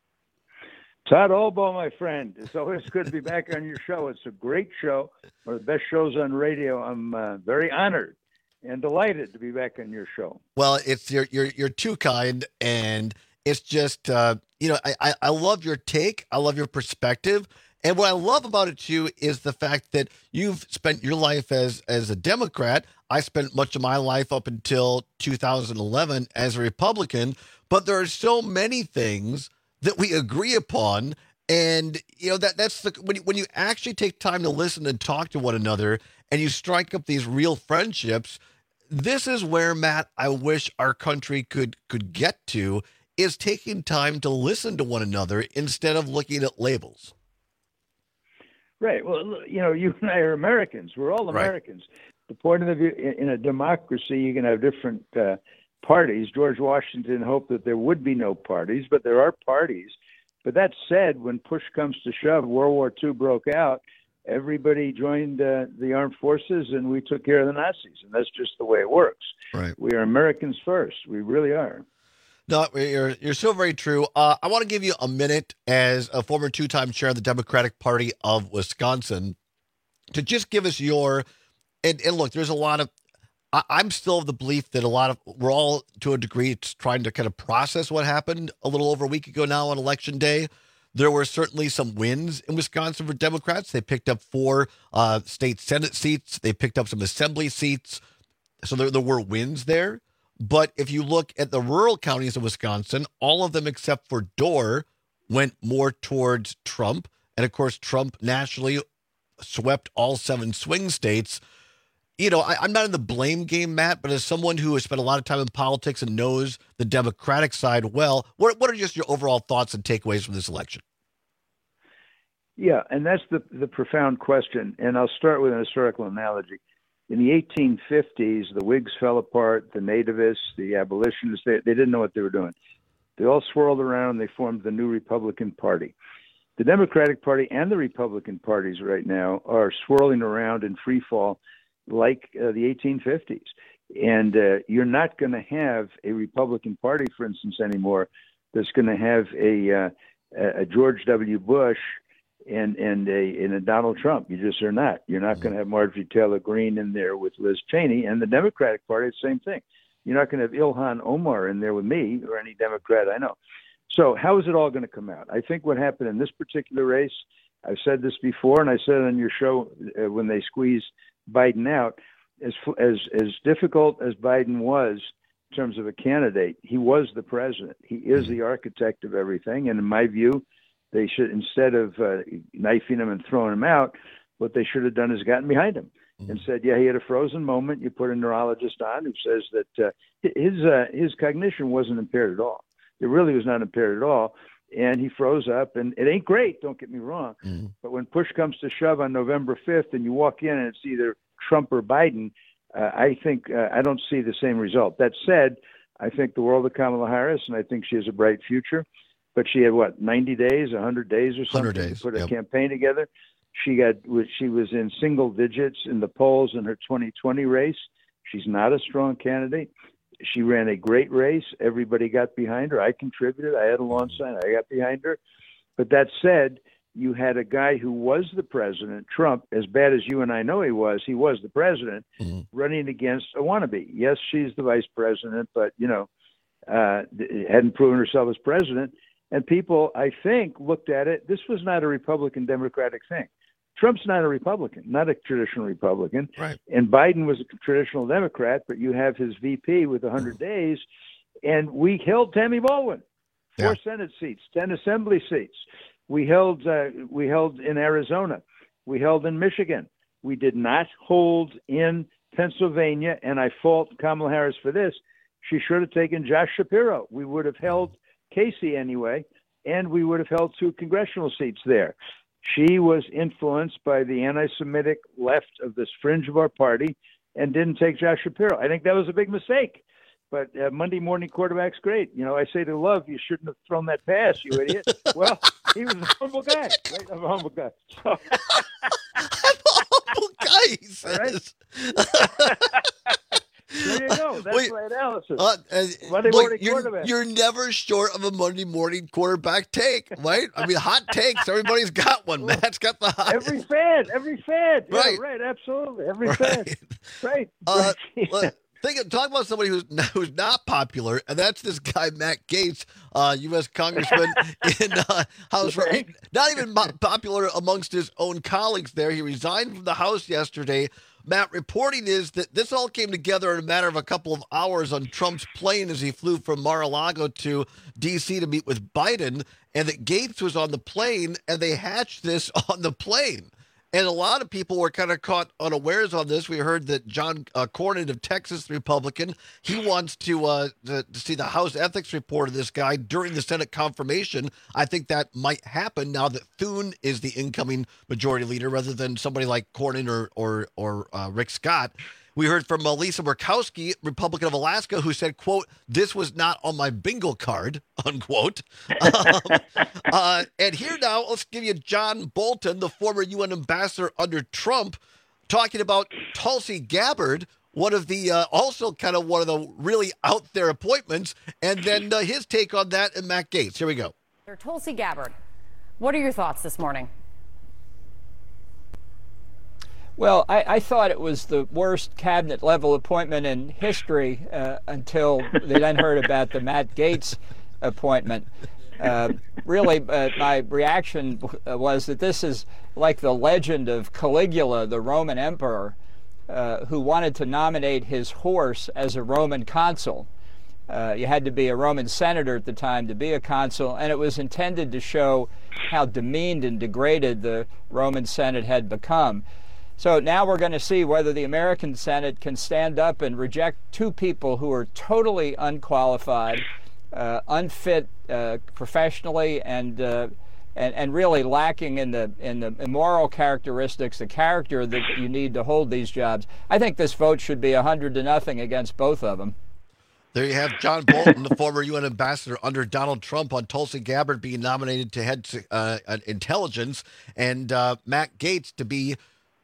Todd Albaugh, my friend. It's always good to be back on your show. It's a great show, one of the best shows on radio. I'm uh, very honored and delighted to be back on your show. Well, it's you're you're, you're too kind, and it's just, uh, you know, I, I, I love your take. I love your perspective. And what I love about it, too, is the fact that you've spent your life as, as a Democrat. I spent much of my life up until two thousand eleven as a Republican. But there are so many things that we agree upon. And, you know, that that's the when you, when you actually take time to listen and talk to one another and you strike up these real friendships, this is where, Matt, I wish our country could could get to, is taking time to listen to one another instead of looking at labels. Right. Well, you know, you and I are Americans. We're all Americans. Right. The point of view, in a democracy, you can have different uh, parties. George Washington hoped that there would be no parties, but there are parties. But that said, when push comes to shove, World War Two broke out, everybody joined uh, the armed forces, and we took care of the Nazis. And that's just the way it works. Right. We are Americans first. We really are. No, you're, you're so very true. Uh, I want to give you a minute as a former two-time chair of the Democratic Party of Wisconsin to just give us your, and, and look, there's a lot of, I, I'm still of the belief that a lot of, we're all to a degree trying to kind of process what happened a little over a week ago now on Election Day. There were certainly some wins in Wisconsin for Democrats. They picked up four uh, state Senate seats. They picked up some assembly seats. So there, there were wins there. But if you look at the rural counties of Wisconsin, all of them except for Dorr went more towards Trump. And of course, Trump nationally swept all seven swing states. You know, I, I'm not in the blame game, Matt, but as someone who has spent a lot of time in politics and knows the Democratic side well, what, what are just your overall thoughts and takeaways from this election? Yeah, and that's the, the profound question. And I'll start with an historical analogy. In the eighteen fifties, the Whigs fell apart, the nativists, the abolitionists, they, they didn't know what they were doing. They all swirled around, they formed the new Republican Party. The Democratic Party and the Republican parties right now are swirling around in free fall like uh, the eighteen fifties. And uh, you're not going to have a Republican Party, for instance, anymore that's going to have a, uh, a George W. Bush and and a, and a Donald Trump. You just are not. You're not going to have Marjorie Taylor Greene in there with Liz Cheney. And the Democratic Party, the same thing. You're not going to have Ilhan Omar in there with me or any Democrat I know. So how is it all going to come out? I think what happened in this particular race, I've said this before, and I said it on your show uh, when they squeezed Biden out, as as as difficult as Biden was in terms of a candidate, he was the president. He is the architect of everything. And in my view, they should, instead of uh, knifing him and throwing him out, what they should have done is gotten behind him mm-hmm. and said, yeah, he had a frozen moment. You put a neurologist on who says that uh, his uh, his cognition wasn't impaired at all. It really was not impaired at all. And he froze up, and it ain't great, don't get me wrong. Mm-hmm. But when push comes to shove on November fifth and you walk in and it's either Trump or Biden, uh, I think uh, I don't see the same result. That said, I think the world of Kamala Harris, and I think she has a bright future. But she had, what, ninety days, one hundred days or something one hundred days, to put a yep. campaign together. She got she was in single digits in the polls in her twenty twenty race. She's not a strong candidate. She ran a great race. Everybody got behind her. I contributed. I had a lawn sign. I got behind her. But that said, you had a guy who was the president, Trump, as bad as you and I know he was, he was the president, mm-hmm. running against a wannabe. Yes, she's the vice president, but, you know, uh, hadn't proven herself as president. And people, I think, looked at it. This was not a Republican-Democratic thing. Trump's not a Republican, not a traditional Republican. Right. And Biden was a traditional Democrat, but you have his V P with one hundred days. And we held Tammy Baldwin, four Yeah. Senate seats, ten Assembly seats. We held, uh, we held in Arizona. We held in Michigan. We did not hold in Pennsylvania, and I fault Kamala Harris for this. She should have taken Josh Shapiro. We would have held Casey anyway, and we would have held two congressional seats there. She was influenced by the anti-Semitic left of this fringe of our party and didn't take Josh Shapiro. I think that was a big mistake. But uh, Monday morning quarterback's great. You know, I say to Love, you shouldn't have thrown that pass, you idiot. Well, he was a humble guy, right? I'm a humble guy. So. humble guy, he says. There you go. That's Wait, my analysis. Uh, uh, Monday look, morning you're, quarterback. you're never short of a Monday morning quarterback take, right? I mean, hot takes. Everybody's got one. Matt's got the hot. Every fan, every fan. Yeah, Right. right, absolutely. Every Right. fan. Right. Uh, Yeah. look, think, talk about somebody who's who's not popular, and that's this guy Matt Gaetz, uh, U S congressman in uh, House. Right. Not even mo- popular amongst his own colleagues. There, he resigned from the House yesterday. Matt, reporting is that this all came together in a matter of a couple of hours on Trump's plane as he flew from Mar-a-Lago to D C to meet with Biden, and that Gaetz was on the plane, and they hatched this on the plane. And a lot of people were kind of caught unawares on this. We heard that John uh, Cornyn of Texas, the Republican, he wants to, uh, to to see the House ethics report of this guy during the Senate confirmation. I think that might happen now that Thune is the incoming majority leader rather than somebody like Cornyn or or, or uh, Rick Scott. We heard from uh, Lisa Murkowski, Republican of Alaska, who said, quote, "This was not on my bingo card," unquote. um, uh, and here now, let's give you John Bolton, the former U N ambassador under Trump, talking about Tulsi Gabbard, one of the, uh, also kind of one of the really out there appointments, and then uh, his take on that and Matt Gaetz. Here we go. Tulsi Gabbard, what are your thoughts this morning? Well, I, I thought it was the worst cabinet level appointment in history uh, until they then heard about the Matt Gaetz appointment. Uh, really, uh, my reaction was that this is like the legend of Caligula, the Roman emperor, uh, who wanted to nominate his horse as a Roman consul. Uh, you had to be a Roman senator at the time to be a consul, and it was intended to show how demeaned and degraded the Roman Senate had become. So now we're going to see whether the American Senate can stand up and reject two people who are totally unqualified, uh, unfit uh, professionally, and, uh, and and really lacking in the in the moral characteristics, the character that you need to hold these jobs. I think this vote should be a hundred to nothing against both of them. There you have John Bolton, the former U N ambassador under Donald Trump, on Tulsi Gabbard being nominated to head uh, intelligence, and uh, Matt Gaetz to be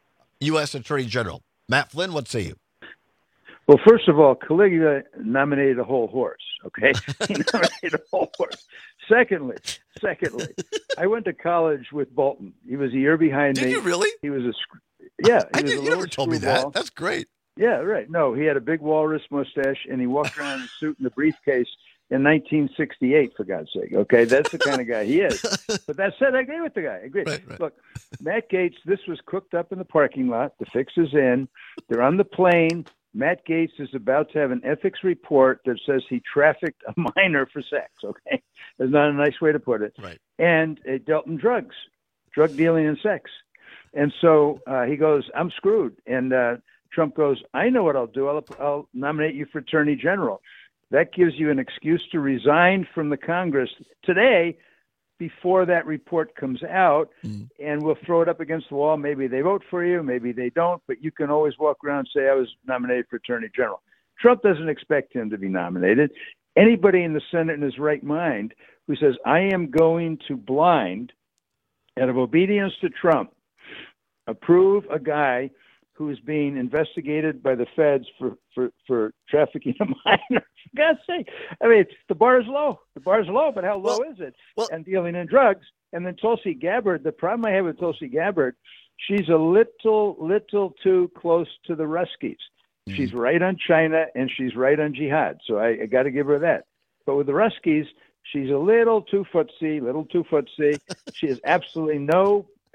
U S Attorney General. Matt Flynn, what say you? Well, first of all, Caligula nominated a whole horse, okay? He nominated a whole horse. Secondly, secondly, I went to college with Bolton. He was a year behind Did me. you really? He was a, yeah. He I was did, a you never told me screwball. that. That's great. Yeah, right. No, he had a big walrus mustache, and he walked around in a suit and a briefcase in nineteen sixty-eight, for God's sake. Okay, that's the kind of guy he is. But that said, I agree with the guy. I agree. Right, right. Look, Matt Gaetz, this was cooked up in the parking lot. The fix is in. They're on the plane. Matt Gaetz is about to have an ethics report that says he trafficked a minor for sex. Okay, that's not a nice way to put it. Right. And it dealt in drugs, drug dealing and sex. And so uh, he goes, "I'm screwed." And uh, Trump goes, "I know what I'll do. I'll, I'll nominate you for Attorney General." That gives you an excuse to resign from the Congress today before that report comes out, mm. and we'll throw it up against the wall. Maybe they vote for you, maybe they don't, but you can always walk around and say, "I was nominated for Attorney General." Trump doesn't expect him to be nominated. Anybody in the Senate in his right mind who says, "I am going to blind, out of obedience to Trump, approve a guy who is being investigated by the feds for, for, for trafficking a minor." For God's sake. I mean, the bar is low. The bar is low, but how low well, is it? Well, and dealing in drugs. And then Tulsi Gabbard, the problem I have with Tulsi Gabbard, she's a little, little too close to the Ruskies. Mm-hmm. She's right on China, and she's right on jihad. So I, I got to give her that. But with the Ruskies, she's a little too footsie, little too footsie. She has absolutely no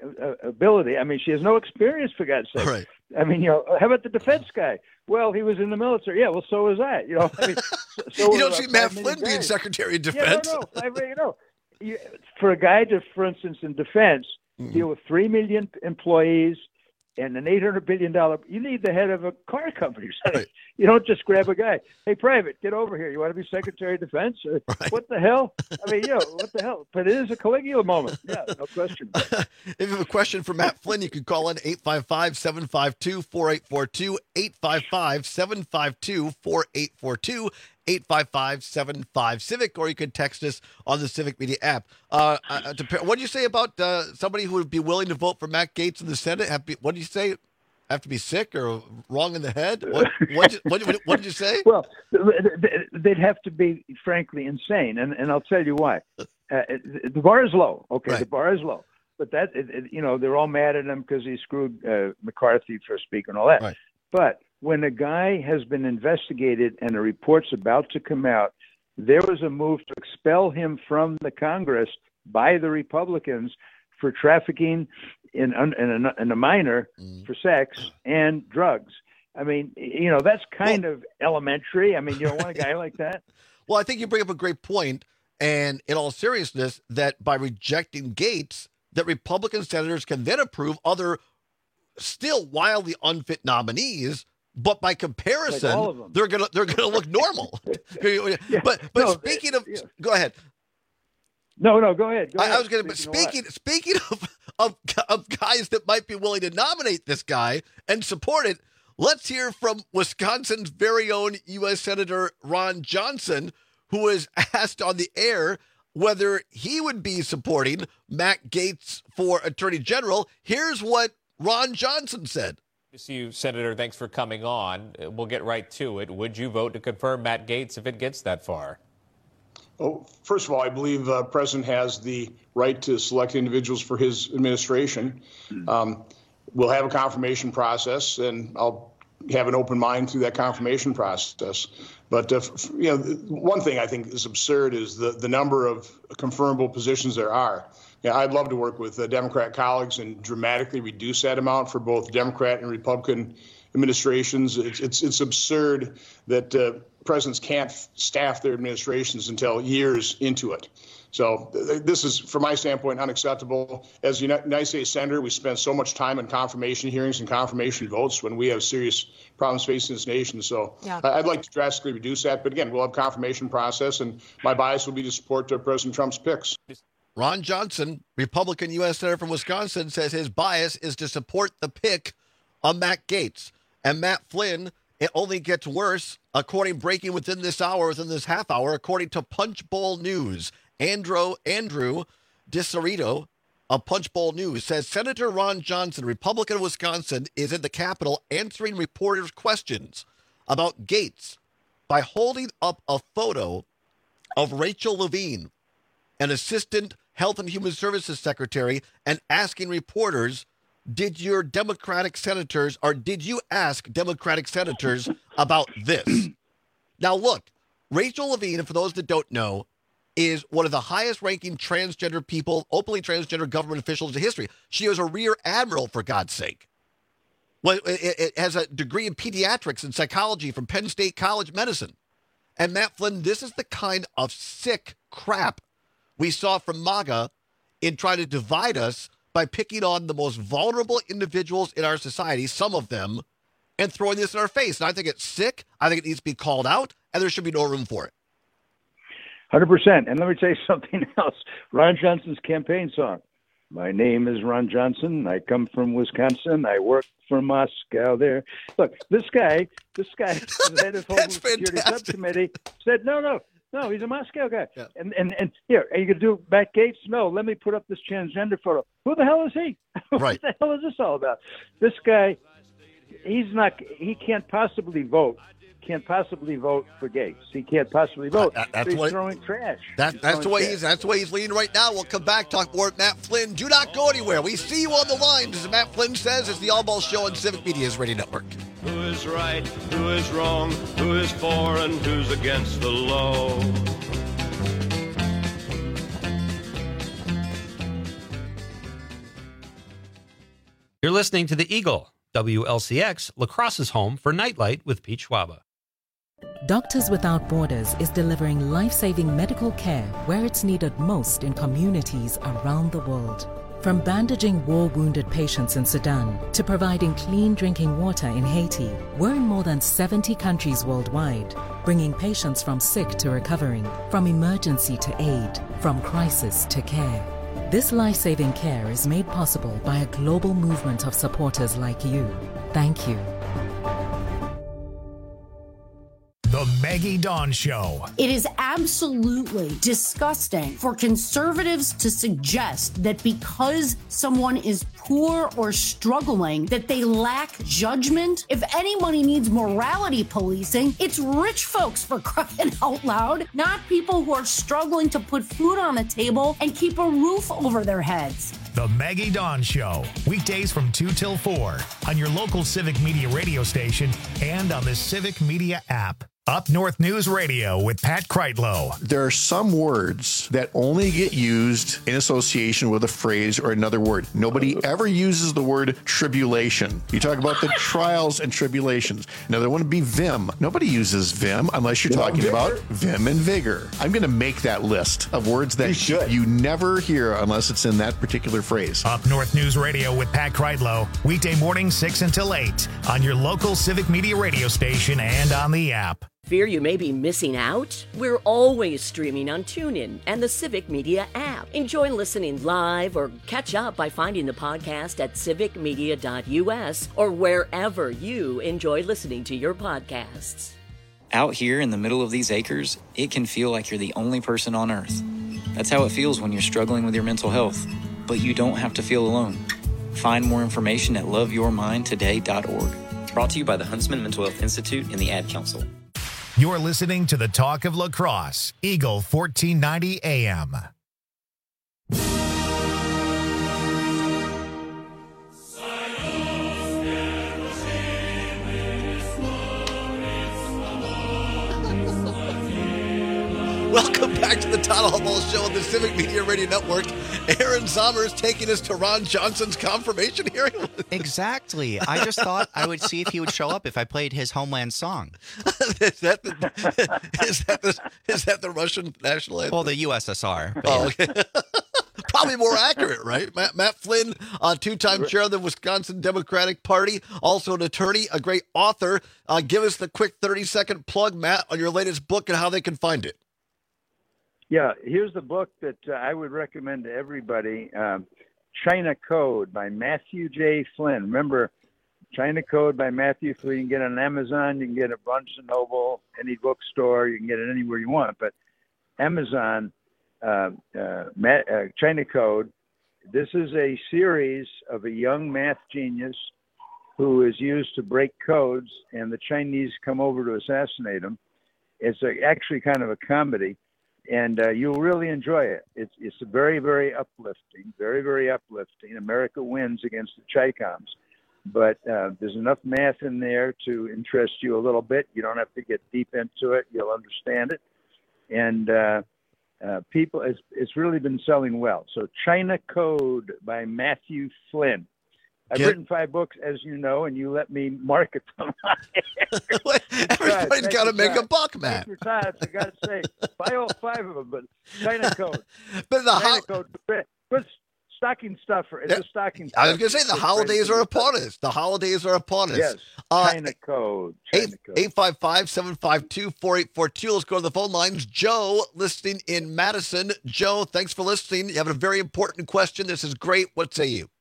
uh, ability. I mean, she has no experience, for God's sake. Right. I mean, you know, how about the defense guy? Well, he was in the military. Yeah, well, so was I. You know, I mean, so, so you don't was see I. Matt Five Flynn being guys. Secretary of Defense. Yeah, no, no. I mean, you know, you, for a guy to, for instance, in defense, Mm-hmm. deal with three million employees and an eight hundred billion dollars, you need the head of a car company. Right. You don't just grab a guy. Hey, Private, get over here. You want to be Secretary of Defense? Or, Right. What the hell? I mean, you know, what the hell? But it is a Caligula moment. Yeah, no question. If you have a question for Matt Flynn, you can call in eight five five, seven five two, four eight four two, eight five five, seven five two, four eight four two, eight five five, seven five Civic, or you can text us on the Civic Media app. Uh, uh, to, what did you say about uh, somebody who would be willing to vote for Matt Gaetz in the Senate? Have be, what did you say? Have to be sick or wrong in the head? What, what, what, what, what did you say? Well, they'd have to be, frankly, insane, and and I'll tell you why. Uh, the bar is low. Okay, Right. the bar is low, but that it, it, you know they're all mad at him because he screwed uh, McCarthy for speaker and all that. Right. But when a guy has been investigated and a report's about to come out, there was a move to expel him from the Congress by the Republicans for trafficking in, in, a, in a minor Mm. for sex and drugs. I mean, you know, that's kind of elementary. I mean, you don't want a guy like that. Well, I think you bring up a great point, and in all seriousness, that by rejecting Gaetz, that Republican senators can then approve other still wildly unfit nominees, but by comparison, Like all of them. they're gonna they're gonna look normal. But but No, speaking of, yeah. go ahead. No, no, go ahead. Go I, ahead. I was going to. Speaking of Speaking speaking of, of of guys that might be willing to nominate this guy and support it, let's hear from Wisconsin's very own U S Senator Ron Johnson, who was asked on the air whether he would be supporting Matt Gaetz for Attorney General. Here's what Ron Johnson said. To see you, Senator. Thanks for coming on. Uh, We'll get right to it. Would you vote to confirm Matt Gaetz if it gets that far? Oh, first of all, I believe the president has the right to select individuals for his administration. Um, we'll have a confirmation process, and I'll have an open mind through that confirmation process. But uh, f- you know, one thing I think is absurd is the the number of confirmable positions there are. Yeah, I'd love to work with uh, Democrat colleagues and dramatically reduce that amount for both Democrat and Republican administrations. It's it's, it's absurd that uh, presidents can't f- staff their administrations until years into it. So th- this is, from my standpoint, unacceptable. As a United States Senator, we spend so much time in confirmation hearings and confirmation votes when we have serious problems facing this nation. So Yeah. I- I'd like to drastically reduce that. But again, we'll have confirmation process, and my bias will be to support uh, President Trump's picks. Ron Johnson, Republican U S Senator from Wisconsin, says his bias is to support the pick of Matt Gaetz. And Matt Flynn, it only gets worse, according breaking within this hour, within this half hour, according to Punch Bowl News. Andrew, Andrew DiCerito of Punch Bowl News says Senator Ron Johnson, Republican of Wisconsin, is in the Capitol answering reporters' questions about Gaetz by holding up a photo of Rachel Levine, an assistant Health and Human Services secretary, and asking reporters, did your Democratic senators, or did you ask Democratic senators about this? Now, look, Rachel Levine, and for those that don't know, is one of the highest-ranking transgender people, openly transgender government officials in history. She was a rear admiral, for God's sake. Well, it, it has a degree in pediatrics and psychology from Penn State College Medicine. And Matt Flynn, this is the kind of sick crap we saw from MAGA in trying to divide us by picking on the most vulnerable individuals in our society, some of them, and throwing this in our face. And I think it's sick. I think it needs to be called out, and there should be no room for it. one hundred percent. And let me tell you something else. Ron Johnson's campaign song. My name is Ron Johnson. I come from Wisconsin. I work for Moscow there. Look, this guy, this guy, the head of Homeland Security Subcommittee, said, no, no, no, he's a Moscow guy. Yeah. And, and, and here, are you going to do Matt Gaetz? No, let me put up this transgender photo. Who the hell is he? Right. What the hell is this all about? This guy, he's not, he can't possibly vote. Can't possibly vote for Gaetz. He can't possibly vote. That, that's he's what, throwing trash. That, He's that's the throwing way trash. he's. That's the way he's leaning right now. We'll come back, talk more with Matt Flynn. Do not go anywhere. We see you on the line. As Matt Flynn says, it's the All Ball Show on Civic Media's Radio Network. Who is right, who is wrong, who is for and who's against the law? listening to the Eagle, W L C X, La Crosse's home for Nightlight with Pete Schwaba. Doctors Without Borders is delivering life-saving medical care where it's needed most in communities around the world. From bandaging war-wounded patients in Sudan to providing clean drinking water in Haiti, we're in more than seventy countries worldwide, bringing patients from sick to recovering, from emergency to aid, from crisis to care. This life-saving care is made possible by a global movement of supporters like you. Thank you. The Maggie Dawn Show. It is absolutely disgusting for conservatives to suggest that because someone is poor or struggling, that they lack judgment. If anybody needs morality policing, it's rich folks, for crying out loud, not people who are struggling to put food on the table and keep a roof over their heads. The Maggie Dawn Show, weekdays from two till four on your local Civic Media radio station and on the Civic Media app. Up North News Radio with Pat Kreitlow. There are some words that only get used in association with a phrase or another word. Nobody ever uses the word tribulation. You talk about the trials and tribulations. Another one would be vim. Nobody uses vim unless you're Vim talking vigor? about vim and vigor. I'm going to make that list of words that you, you never hear unless it's in that particular phrase. Up North News Radio with Pat Kreitlow, weekday morning six until eight on your local Civic Media radio station and on the app. Fear you may be missing out? We're always streaming on TuneIn and the Civic Media app. Enjoy listening live or catch up by finding the podcast at civic media dot u s or wherever you enjoy listening to your podcasts. Out here in the middle of these acres, it can feel like you're the only person on Earth. That's how it feels when you're struggling with your mental health. But you don't have to feel alone. Find more information at love your mind today dot org. Brought to you by the Huntsman Mental Health Institute and the Ad Council. You're listening to the Talk of La Crosse, Eagle fourteen ninety A M. Welcome back to the Todd Hall Show on the Civic Media Radio Network. Aaron Sommers taking us to Ron Johnson's confirmation hearing. Exactly. I just thought I would see if he would show up if I played his Homeland song. is, that the, is, that the, is that the Russian national anthem? Well, the U S S R. Oh, okay. Probably more accurate, right? Matt, Matt Flynn, uh, two-time chair of the Wisconsin Democratic Party, also an attorney, a great author. Uh, give us the quick thirty-second plug, Matt, on your latest book and how they can find it. Yeah, here's the book that uh, I would recommend to everybody, um, China Code by Matthew J. Flynn. Remember, China Code by Matthew Flynn. You can get it on Amazon, you can get it at Barnes and Noble, any bookstore, you can get it anywhere you want. But Amazon, uh, uh, Matt, uh, China Code, this is a series of a young math genius who is used to break codes, and the Chinese come over to assassinate him. It's a, actually kind of a comedy. And uh, you'll really enjoy it. It's it's very, very uplifting, very, very uplifting. America wins against the Chi-Coms. But uh, there's enough math in there to interest you a little bit. You don't have to get deep into it. You'll understand it. And uh, uh, people, it's, it's really been selling well. So China Code by Matthew Flynn. I've Get, written five books, as you know, and you let me market them. Everybody's got to make a buck, Matt. Your time, I got to say, buy all five of them, but China Code. But the China ho- Code, good stocking stuffer. It's Yeah. a stocking stuffer. I was going to say the It's holidays ready are to be upon us. The holidays are upon us. Yes, Uh, China Code. China Code. eight five five, seven five two, four eight four two. Let's go to the phone lines. Joe, listening in Madison. Joe, thanks for listening. You have a very important question. This is great. What say you?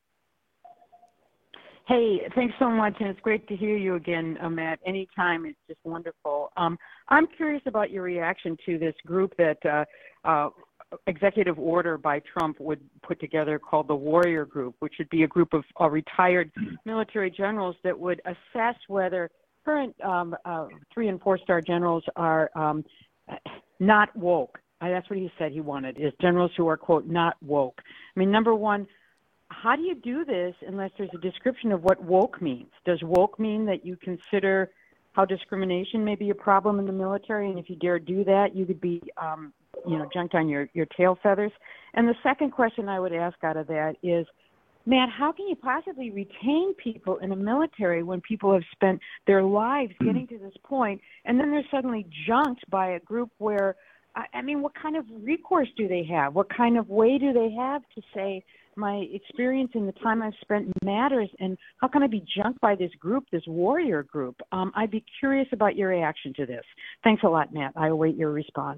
Hey, thanks so much, and it's great to hear you again, uh, Matt. Anytime, it's just wonderful. Um, I'm curious about your reaction to this group that uh, uh, executive order by Trump would put together called the Warrior Group, which would be a group of uh, retired military generals that would assess whether current um, uh, three and four star generals are um, not woke. Uh, that's what he said he wanted, is generals who are, quote, not woke. I mean, number one, how do you do this unless there's a description of what woke means? Does woke mean that you consider how discrimination may be a problem in the military, and if you dare do that, you could be, um, you know, junked on your, your tail feathers? And the second question I would ask out of that is, Matt, how can you possibly retain people in the military when people have spent their lives getting to this point, and then they're suddenly junked by a group where, I, I mean, what kind of recourse do they have? What kind of way do they have to say, my experience and the time I've spent matters, and how can I be junked by this group, this warrior group? Um, I'd be curious about your reaction to this. Thanks a lot, Matt. I await your response.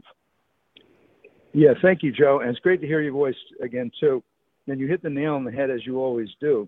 Yeah, thank you, Joe. And it's great to hear your voice again, too. And you hit the nail on the head, as you always do.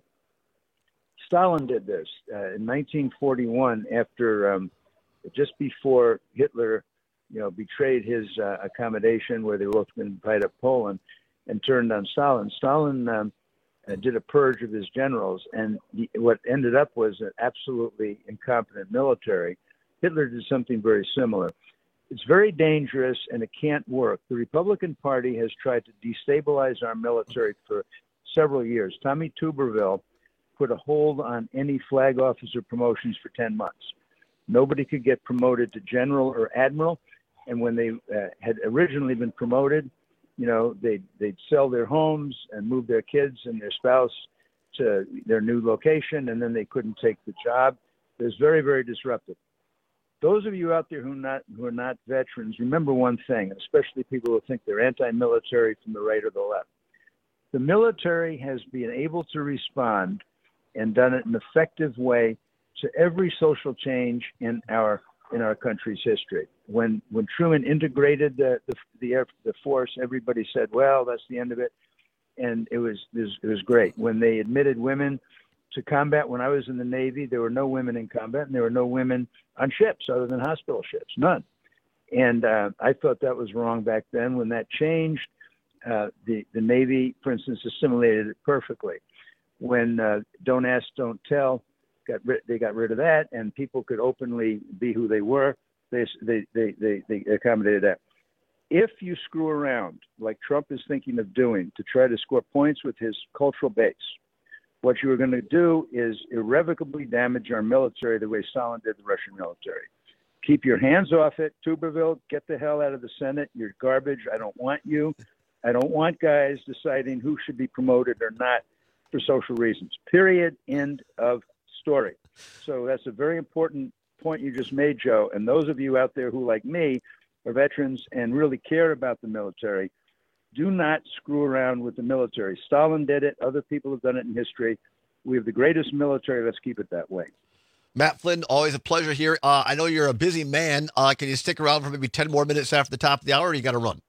Stalin did this uh, in nineteen forty-one, after um, just before Hitler, you know, betrayed his uh, accommodation where they were both going to fight up Poland and turned on Stalin. Stalin um, uh, did a purge of his generals, and the, what ended up was an absolutely incompetent military. Hitler did something very similar. It's very dangerous, and it can't work. The Republican Party has tried to destabilize our military for several years. Tommy Tuberville put a hold on any flag officer promotions for ten months. Nobody could get promoted to general or admiral, and when they uh, had originally been promoted, you know, they'd, they'd sell their homes and move their kids and their spouse to their new location, and then they couldn't take the job. It was very, very disruptive. Those of you out there who are not who are not veterans, remember one thing, especially people who think they're anti-military from the right or the left. The military has been able to respond and done it in an effective way to every social change in our in our country's history. When when Truman integrated the the the, air, the force, everybody said, "Well, that's the end of it," and it was it was, it was great. When they admitted women to combat, when I was in the Navy, there were no women in combat, and there were no women on ships other than hospital ships, none. And uh, I thought that was wrong back then. When that changed, uh, the, the Navy, for instance, assimilated it perfectly. When uh, Don't Ask, Don't Tell, got rid, they got rid of that, and people could openly be who they were, they, they, they, they, they accommodated that. If you screw around, like Trump is thinking of doing, to try to score points with his cultural base, what you are going to do is irrevocably damage our military the way Stalin did the Russian military. Keep your hands off it. Tuberville, get the hell out of the Senate. You're garbage. I don't want you. I don't want guys deciding who should be promoted or not for social reasons. Period. End of story. So that's a very important point you just made, Joe. And those of you out there who, like me, are veterans and really care about the military, do not screw around with the military. Stalin did it. Other people have done it in history. We have the greatest military. Let's keep it that way. Matt Flynn, always a pleasure here. Uh, I know you're a busy man. Uh, can you stick around for maybe ten more minutes after the top of the hour, or you got to run?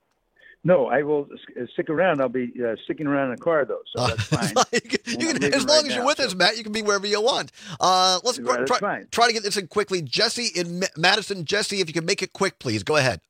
No, I will stick around. I'll be uh, sticking around in a car, though, so that's fine. you can, you can, as long right as you're now, with so. us, Matt, you can be wherever you want. Uh, let's right, try, try to get this in quickly. Jesse in M- Madison. Jesse, if you can make it quick, please. Go ahead.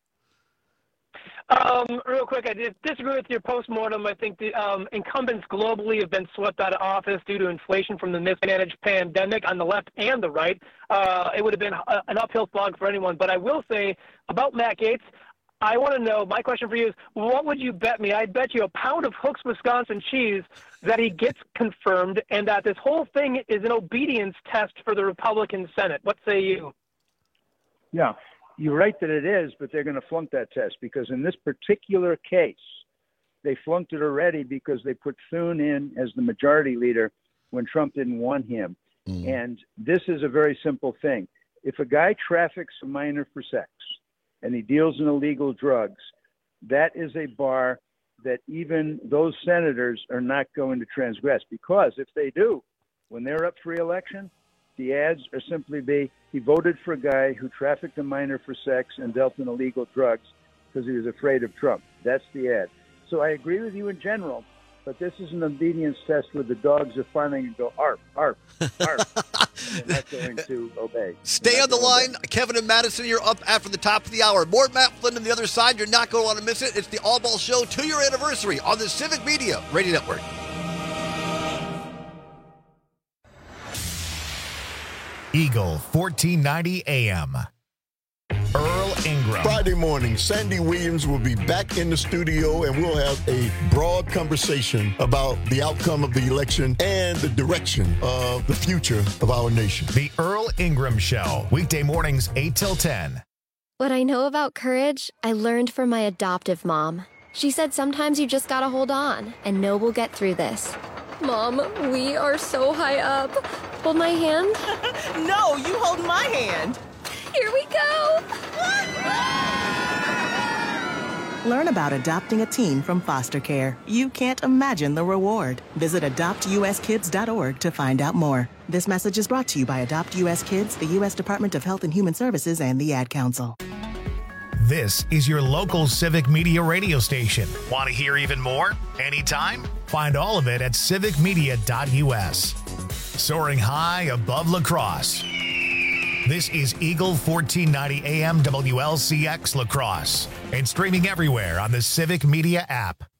Um, real quick, I did disagree with your postmortem. I think the um, incumbents globally have been swept out of office due to inflation from the mismanaged pandemic on the left and the right. Uh, it would have been a, an uphill slog for anyone. But I will say about Matt Gaetz, I want to know, my question for you is, what would you bet me? I'd bet you a pound of Hooks, Wisconsin cheese that he gets confirmed and that this whole thing is an obedience test for the Republican Senate. What say you? Yeah. You're right that it is, but they're going to flunk that test because in this particular case, they flunked it already because they put Thune in as the majority leader when Trump didn't want him. Mm. And this is a very simple thing. If a guy traffics a minor for sex and he deals in illegal drugs, that is a bar that even those senators are not going to transgress, because if they do, when they're up for re-election, the ads are simply be, he voted for a guy who trafficked a minor for sex and dealt in illegal drugs because he was afraid of Trump. That's the ad. So I agree with you in general, but this is an obedience test where the dogs are finally going to go, arf, arf, arf. They're not going to obey. Stay on the line. Obey. Kevin and Madison, you're up after the top of the hour. More Matt Flynn on the other side. You're not going to want to miss it. It's the All Ball Show two-year anniversary on the Civic Media Radio Network. Eagle fourteen ninety A M. Earl Ingram. Friday morning, Sandy Williams will be back in the studio and we'll have a broad conversation about the outcome of the election and the direction of the future of our nation. The Earl Ingram Show, weekday mornings eight till ten. What I know about courage, I learned from my adoptive mom. She said sometimes you just gotta hold on and know we'll get through this. Mom, we are so high up. Hold my hand. No, you hold my hand. Here we go. Learn about adopting a teen from foster care. You can't imagine the reward. Visit adopt u s kids dot org to find out more. This message is brought to you by Adopt U S Kids, the U S Department of Health and Human Services, and the Ad Council. This is your local Civic Media radio station. Want to hear even more? Anytime? Find all of it at civic media dot u s. Soaring high above La Crosse. This is Eagle fourteen ninety A M W L C X La Crosse and streaming everywhere on the Civic Media app.